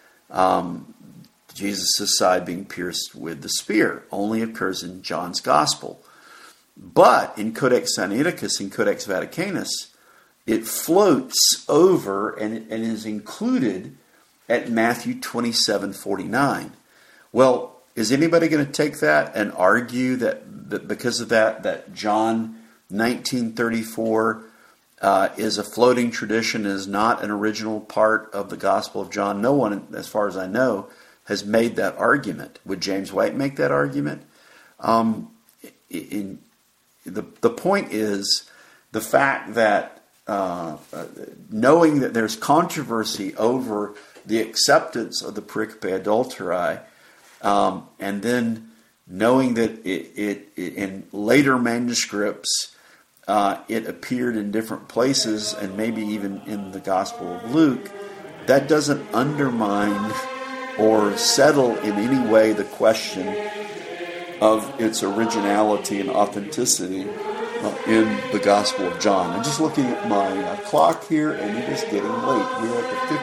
Jesus' side being pierced with the spear only occurs in John's Gospel. But in Codex Sinaiticus and Codex Vaticanus, it floats over and is included at Matthew 27:49. Well, is anybody going to take that and argue that because of that John 19:34 is a floating tradition, is not an original part of the Gospel of John? No one, as far as I know, has made that argument. Would James White make that argument? The point is the fact that knowing that there's controversy over the acceptance of the pericope adulterae, and then knowing that it in later manuscripts it appeared in different places, and maybe even in the Gospel of Luke, that doesn't undermine or settle in any way the question of its originality and authenticity in the Gospel of John. I'm just looking at my clock here, and it is getting late. We're at the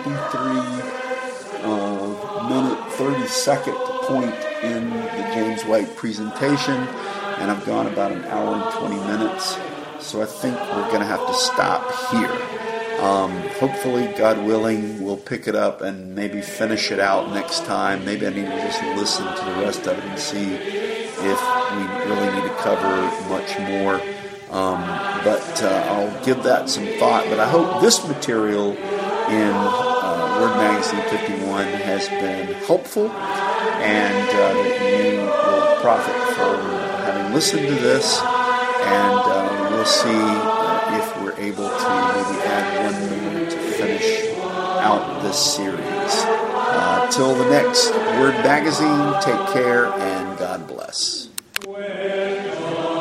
53-minute, 30-second point in the James White presentation, and I've gone about an hour and 20 minutes, so I think we're going to have to stop here. Hopefully, God willing, we'll pick it up and maybe finish it out next time. Maybe I need to just listen to the rest of it and see if we really need to cover much more. But I'll give that some thought. But I hope this material in Word Magazine 51 has been helpful, and that you will profit from having listened to this. And we'll see if we're able to maybe add one more to finish out this series. Till the next Word Magazine, take care and God bless.